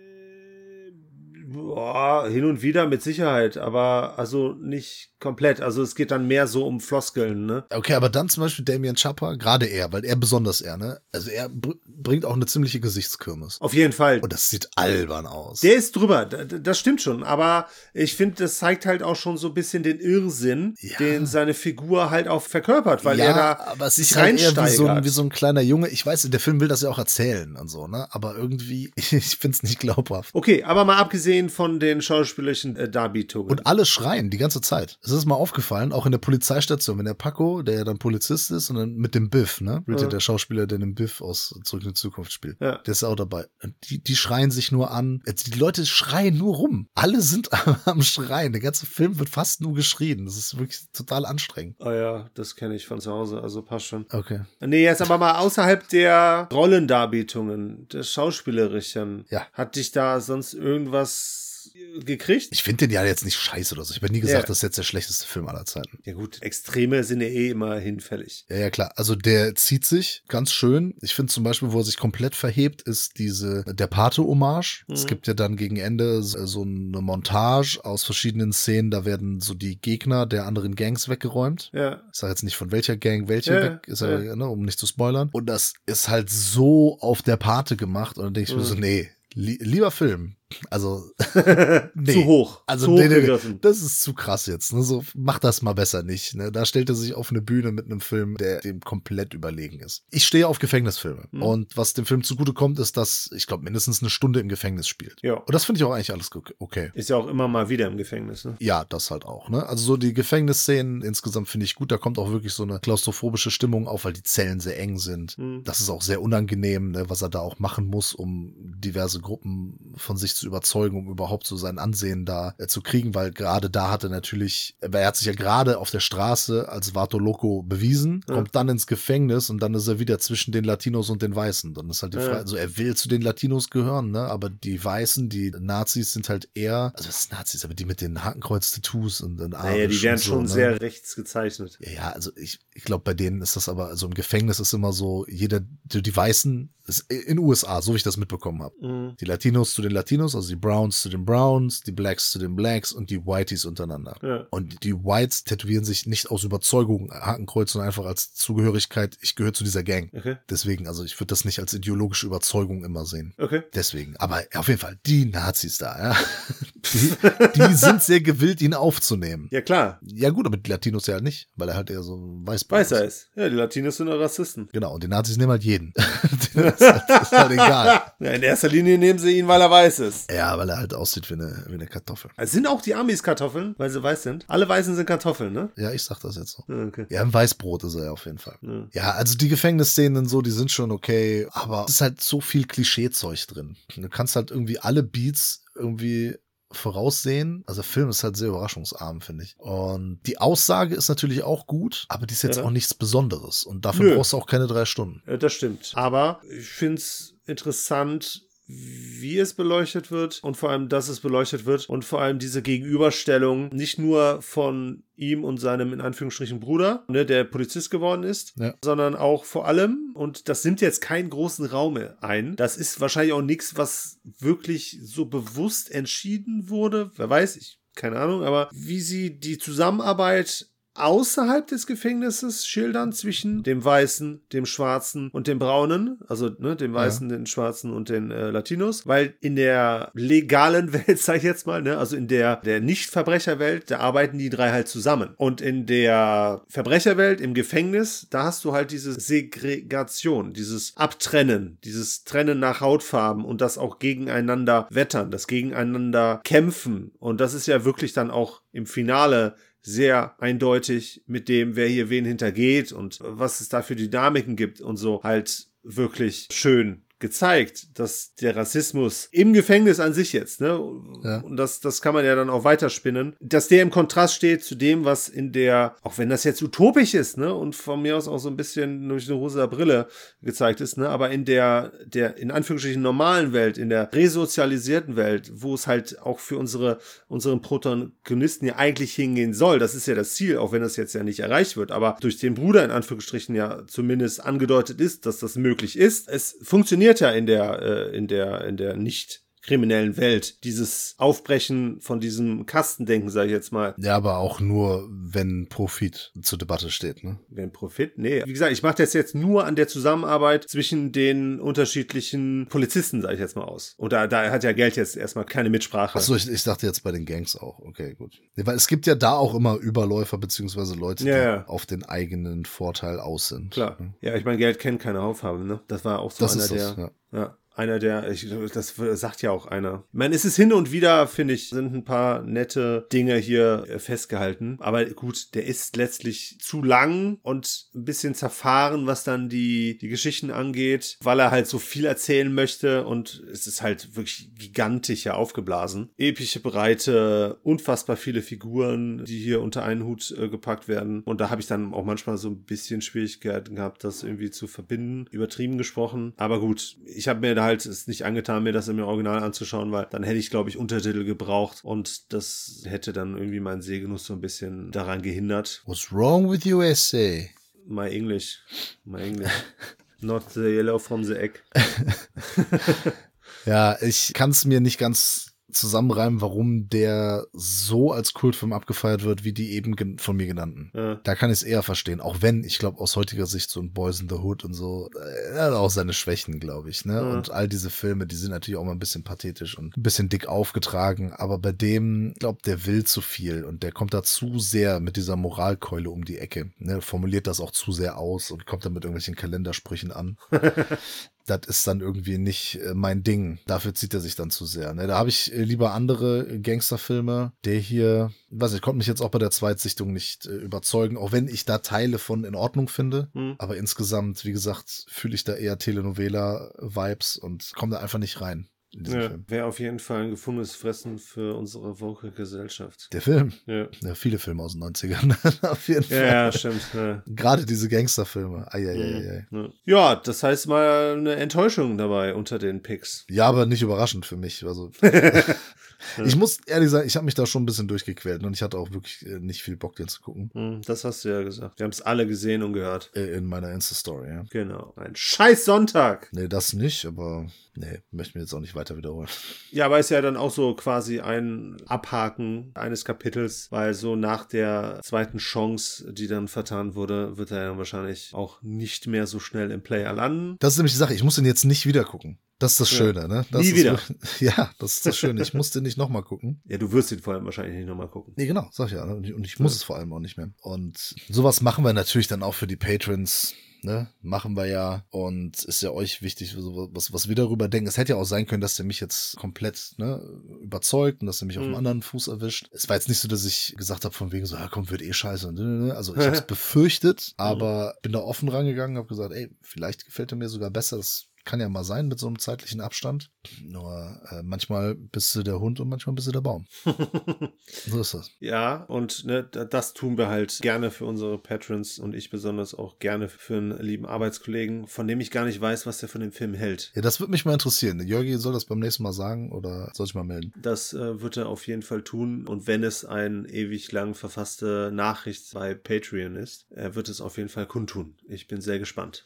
Boah, hin und wieder mit Sicherheit, aber also nicht komplett. Also es geht dann mehr so um Floskeln, ne? Okay, aber dann zum Beispiel Damien Chapa, gerade er, weil er besonders er, ne? Also er bringt auch eine ziemliche Gesichtskirmes. Auf jeden Fall. Und das sieht albern aus. Der ist drüber, das stimmt schon, aber ich finde, das zeigt halt auch schon so ein bisschen den Irrsinn, den seine Figur halt auch verkörpert, weil er da aber es sich ist halt eher reinsteigert. wie so ein kleiner Junge. Ich weiß, der Film will das ja auch erzählen und so, ne? Aber irgendwie, ich find's nicht glaubhaft. Okay, aber mal abgesehen von den schauspielerischen Darbietungen. Und alle schreien die ganze Zeit. Es ist mal aufgefallen, auch in der Polizeistation, wenn der Paco, der ja dann Polizist ist, und dann mit dem Biff, ne? Der Schauspieler, der den Biff aus Zurück in die Zukunft spielt. Ja. Der ist auch dabei. Und die schreien sich nur an. Die Leute schreien nur rum. Alle sind am Schreien. Der ganze Film wird fast nur geschrien. Das ist wirklich total anstrengend. Oh ja, das kenne ich von zu Hause, also passt schon. Okay. Nee, jetzt aber mal außerhalb der Rollendarbietungen, des Schauspielerischen. Ja. Hat dich da sonst irgendwas gekriegt? Ich finde den ja jetzt nicht scheiße oder so. Ich habe nie gesagt, das ist jetzt der schlechteste Film aller Zeiten. Ja gut, Extreme sind ja eh immer hinfällig. Ja, klar. Also der zieht sich ganz schön. Ich finde zum Beispiel, wo er sich komplett verhebt, ist der Pate-Hommage. Es gibt ja dann gegen Ende so eine Montage aus verschiedenen Szenen. Da werden so die Gegner der anderen Gangs weggeräumt. Ja. Ich sage jetzt nicht, von welcher Gang welche weg ist, ne, um nicht zu spoilern. Und das ist halt so auf der Pate gemacht. Und dann denke ich mir so, nee, lieber Film. Also nee. Zu hoch. Also zu hoch nee, gegriffen. das ist zu krass jetzt. Ne? So, mach das mal besser nicht. Ne? Da stellt er sich auf eine Bühne mit einem Film, der dem komplett überlegen ist. Ich stehe auf Gefängnisfilme. Und was dem Film zugute kommt, ist, dass ich glaube mindestens eine Stunde im Gefängnis spielt. Ja. Und das finde ich auch eigentlich alles okay. Ist ja auch immer mal wieder im Gefängnis, ne? Ja, das halt auch. Ne? Also so die Gefängnisszenen insgesamt finde ich gut. Da kommt auch wirklich so eine klaustrophobische Stimmung auf, weil die Zellen sehr eng sind. Das ist auch sehr unangenehm, ne? Was er da auch machen muss, um diverse Gruppen von sich zu überzeugen, um überhaupt so sein Ansehen da zu kriegen, weil gerade da hat er hat sich ja gerade auf der Straße als Vato Loco bewiesen, kommt dann ins Gefängnis und dann ist er wieder zwischen den Latinos und den Weißen. Dann ist halt die Frage, also er will zu den Latinos gehören, ne, aber die Weißen, die Nazis sind halt eher, also das ist Nazis, aber die mit den Hakenkreuz-Tattoos und den Armen. Naja, die werden so, schon ne? sehr rechts gezeichnet. Ja, also ich glaube, bei denen ist das aber, also im Gefängnis ist immer so, die Weißen, in USA, so wie ich das mitbekommen habe. Die Latinos zu den Latinos, also die Browns zu den Browns, die Blacks zu den Blacks und die Whiteys untereinander. Ja. Und die Whites tätowieren sich nicht aus Überzeugung Hakenkreuz, sondern einfach als Zugehörigkeit, ich gehöre zu dieser Gang. Okay. Deswegen, also ich würde das nicht als ideologische Überzeugung immer sehen. Okay. Deswegen, aber auf jeden Fall, die Nazis da, ja. Die sind sehr gewillt, ihn aufzunehmen. Ja, klar. Ja gut, aber die Latinos ja halt nicht, weil er halt eher so ein Weißbart Weißer ist. Ja, die Latinos sind ja Rassisten. Genau, und die Nazis nehmen halt jeden. Das ist halt egal. Ja, in erster Linie nehmen sie ihn, weil er weiß ist. Ja, weil er halt aussieht wie eine Kartoffel. Also sind auch die Amis Kartoffeln, weil sie weiß sind? Alle Weißen sind Kartoffeln, ne? Ja, ich sag das jetzt so. Okay. Ja, ein Weißbrot ist er ja auf jeden Fall. Ja, also die Gefängnisszenen so, die sind schon okay, aber es ist halt so viel Klischeezeug drin. Du kannst halt irgendwie alle Beats irgendwie voraussehen. Also der Film ist halt sehr überraschungsarm, finde ich. Und die Aussage ist natürlich auch gut, aber die ist jetzt auch nichts Besonderes. Und dafür brauchst du auch keine 3 Stunden. Ja, das stimmt. Aber ich finde es interessant, wie es beleuchtet wird und vor allem, dass es beleuchtet wird und vor allem diese Gegenüberstellung nicht nur von ihm und seinem in Anführungsstrichen Bruder, ne, der Polizist geworden ist, sondern auch vor allem, und das nimmt jetzt keinen großen Raum ein, das ist wahrscheinlich auch nichts, was wirklich so bewusst entschieden wurde, wer weiß, keine Ahnung, aber wie sie die Zusammenarbeit außerhalb des Gefängnisses schildern zwischen dem Weißen, dem Schwarzen und dem Braunen, also dem Weißen, den Schwarzen und den Latinos, weil in der legalen Welt, sag ich jetzt mal, also in der Nicht-Verbrecherwelt, da arbeiten die 3 halt zusammen. Und in der Verbrecherwelt, im Gefängnis, da hast du halt diese Segregation, dieses Abtrennen, dieses Trennen nach Hautfarben und das auch gegeneinander wettern, das gegeneinander kämpfen. Und das ist ja wirklich dann auch im Finale sehr eindeutig mit dem, wer hier wen hintergeht und was es da für Dynamiken gibt und so halt wirklich schön gezeigt, dass der Rassismus im Gefängnis an sich jetzt, und das kann man ja dann auch weiterspinnen, dass der im Kontrast steht zu dem, was in der, auch wenn das jetzt utopisch ist, und von mir aus auch so ein bisschen durch eine rosa Brille gezeigt ist, aber in der in Anführungsstrichen normalen Welt, in der resozialisierten Welt, wo es halt auch für unseren Protagonisten ja eigentlich hingehen soll, das ist ja das Ziel, auch wenn das jetzt ja nicht erreicht wird, aber durch den Bruder in Anführungsstrichen ja zumindest angedeutet ist, dass das möglich ist. Es funktioniert ja in der nicht kriminellen Welt, dieses Aufbrechen von diesem Kastendenken, sage ich jetzt mal. Ja, aber auch nur, wenn Profit zur Debatte steht, ne? Wenn Profit? Nee. Wie gesagt, ich mache das jetzt nur an der Zusammenarbeit zwischen den unterschiedlichen Polizisten, sage ich jetzt mal aus. Und da hat ja Geld jetzt erstmal keine Mitsprache. Achso, ich dachte jetzt bei den Gangs auch. Okay, gut. Nee, weil es gibt ja da auch immer Überläufer beziehungsweise Leute, die auf den eigenen Vorteil aus sind. Klar. Ne? Ja, ich meine, Geld kennt keine Hautfarbe, ne? Das war auch so einer der, das sagt ja auch einer. Ich meine, es ist hin und wieder, finde ich, sind ein paar nette Dinge hier festgehalten. Aber gut, der ist letztlich zu lang und ein bisschen zerfahren, was dann die Geschichten angeht, weil er halt so viel erzählen möchte und es ist halt wirklich gigantisch ja aufgeblasen. Epische Breite, unfassbar viele Figuren, die hier unter einen Hut gepackt werden. Und da habe ich dann auch manchmal so ein bisschen Schwierigkeiten gehabt, das irgendwie zu verbinden. Übertrieben gesprochen. Aber gut, ich habe mir da halt es nicht angetan, mir das im Original anzuschauen, weil dann hätte ich, glaube ich, Untertitel gebraucht und das hätte dann irgendwie meinen Sehgenuss so ein bisschen daran gehindert. What's wrong with USA? My English. Not the yellow from the egg. Ja, ich kann es mir nicht ganz zusammenreimen, warum der so als Kultfilm abgefeiert wird, wie die eben von mir genannten. Ja. Da kann ich es eher verstehen, auch wenn, ich glaube, aus heutiger Sicht so ein Boys in the Hood und so, er hat auch seine Schwächen, glaube ich, ne? Ja. Und all diese Filme, die sind natürlich auch mal ein bisschen pathetisch und ein bisschen dick aufgetragen, aber bei dem, ich glaube, der will zu viel und der kommt da zu sehr mit dieser Moralkeule um die Ecke, ne? Formuliert das auch zu sehr aus und kommt dann mit irgendwelchen Kalendersprüchen an. Das ist dann irgendwie nicht mein Ding. Dafür zieht er sich dann zu sehr. Ne? Da habe ich lieber andere Gangsterfilme. Der hier, ich konnte mich jetzt auch bei der Zweitsichtung nicht überzeugen, auch wenn ich da Teile von in Ordnung finde. Aber insgesamt, wie gesagt, fühle ich da eher Telenovela-Vibes und komme da einfach nicht rein. Wäre auf jeden Fall ein gefundenes Fressen für unsere woke Gesellschaft. Der Film? Ja, viele Filme aus den 90ern. Auf jeden Fall. Ja, stimmt. Ja. Gerade diese Gangsterfilme. Ja, das heißt mal eine Enttäuschung dabei unter den Picks. Ja, aber nicht überraschend für mich. Also ich muss ehrlich sagen, ich habe mich da schon ein bisschen durchgequält und ich hatte auch wirklich nicht viel Bock, den zu gucken. Das hast du ja gesagt. Wir haben es alle gesehen und gehört. In meiner Insta-Story, ja. Genau. Ein scheiß Sonntag. Nee, das nicht, aber möchte mir jetzt auch nicht weiter wiederholen. Ja, aber ist ja dann auch so quasi ein Abhaken eines Kapitels, weil so nach der zweiten Chance, die dann vertan wurde, wird er ja wahrscheinlich auch nicht mehr so schnell im Player landen. Das ist nämlich die Sache, ich muss den jetzt nicht wieder gucken. Das ist das Schöne, ne? Das Nie ist wieder. Ja, das ist das Schöne. Ich muss den nicht nochmal gucken. Ja, du wirst ihn vor allem wahrscheinlich nicht nochmal gucken. Nee, genau, sag ich ja. Und ich muss es vor allem auch nicht mehr. Und sowas machen wir natürlich dann auch für die Patrons. Ne, machen wir ja, und ist ja euch wichtig, was wir darüber denken. Es hätte ja auch sein können, dass der mich jetzt komplett überzeugt und dass er mich auf einem anderen Fuß erwischt. Es war jetzt nicht so, dass ich gesagt habe von wegen so, ja komm, wird eh scheiße. Also ich habe es befürchtet, aber bin da offen rangegangen, habe gesagt, ey, vielleicht gefällt er mir sogar besser. Das kann ja mal sein mit so einem zeitlichen Abstand. Nur manchmal bist du der Hund und manchmal bist du der Baum. So ist das. Ja, und das tun wir halt gerne für unsere Patrons und ich besonders auch gerne für einen lieben Arbeitskollegen, von dem ich gar nicht weiß, was der von dem Film hält. Ja, das würde mich mal interessieren. Jörgi soll das beim nächsten Mal sagen oder soll ich mal melden? Das wird er auf jeden Fall tun, und wenn es eine ewig lang verfasste Nachricht bei Patreon ist, er wird es auf jeden Fall kundtun. Ich bin sehr gespannt.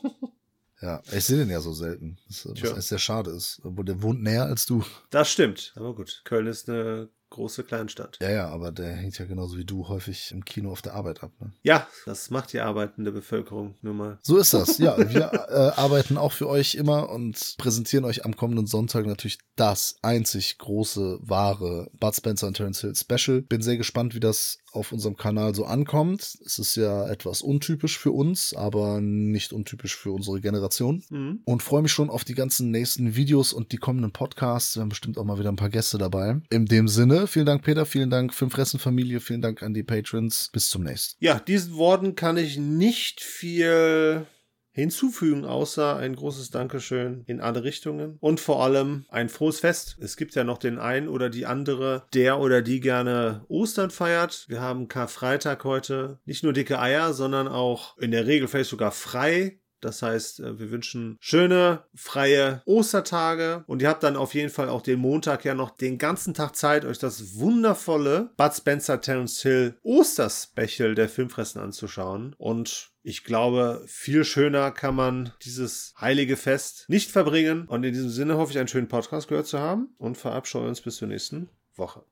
Ja, ich sehe den ja so selten, was echt sehr schade ist. Obwohl der wohnt näher als du. Das stimmt, aber gut. Köln ist eine große Kleinstadt. Ja, aber der hängt ja genauso wie du häufig im Kino auf der Arbeit ab. Ne? Ja, das macht die arbeitende Bevölkerung nun mal. So ist das. Ja, wir arbeiten auch für euch immer und präsentieren euch am kommenden Sonntag natürlich das einzig große, wahre Bud Spencer und Terence Hill Special. Bin sehr gespannt, wie das auf unserem Kanal so ankommt. Es ist ja etwas untypisch für uns, aber nicht untypisch für unsere Generation. Und freue mich schon auf die ganzen nächsten Videos und die kommenden Podcasts. Wir haben bestimmt auch mal wieder ein paar Gäste dabei. In dem Sinne, vielen Dank Peter, vielen Dank Filmfressen-Familie, vielen Dank an die Patrons. Bis zum nächsten. Ja, diesen Worten kann ich nicht viel hinzufügen, außer ein großes Dankeschön in alle Richtungen und vor allem ein frohes Fest. Es gibt ja noch den einen oder die andere, der oder die gerne Ostern feiert. Wir haben Karfreitag heute. Nicht nur dicke Eier, sondern auch in der Regel vielleicht sogar frei. Das heißt, wir wünschen schöne, freie Ostertage, und ihr habt dann auf jeden Fall auch den Montag ja noch den ganzen Tag Zeit, euch das wundervolle Bud Spencer Terence Hill Osterspecial der Filmfressen anzuschauen. Und ich glaube, viel schöner kann man dieses heilige Fest nicht verbringen. Und in diesem Sinne hoffe ich, einen schönen Podcast gehört zu haben und verabscheue uns bis zur nächsten Woche.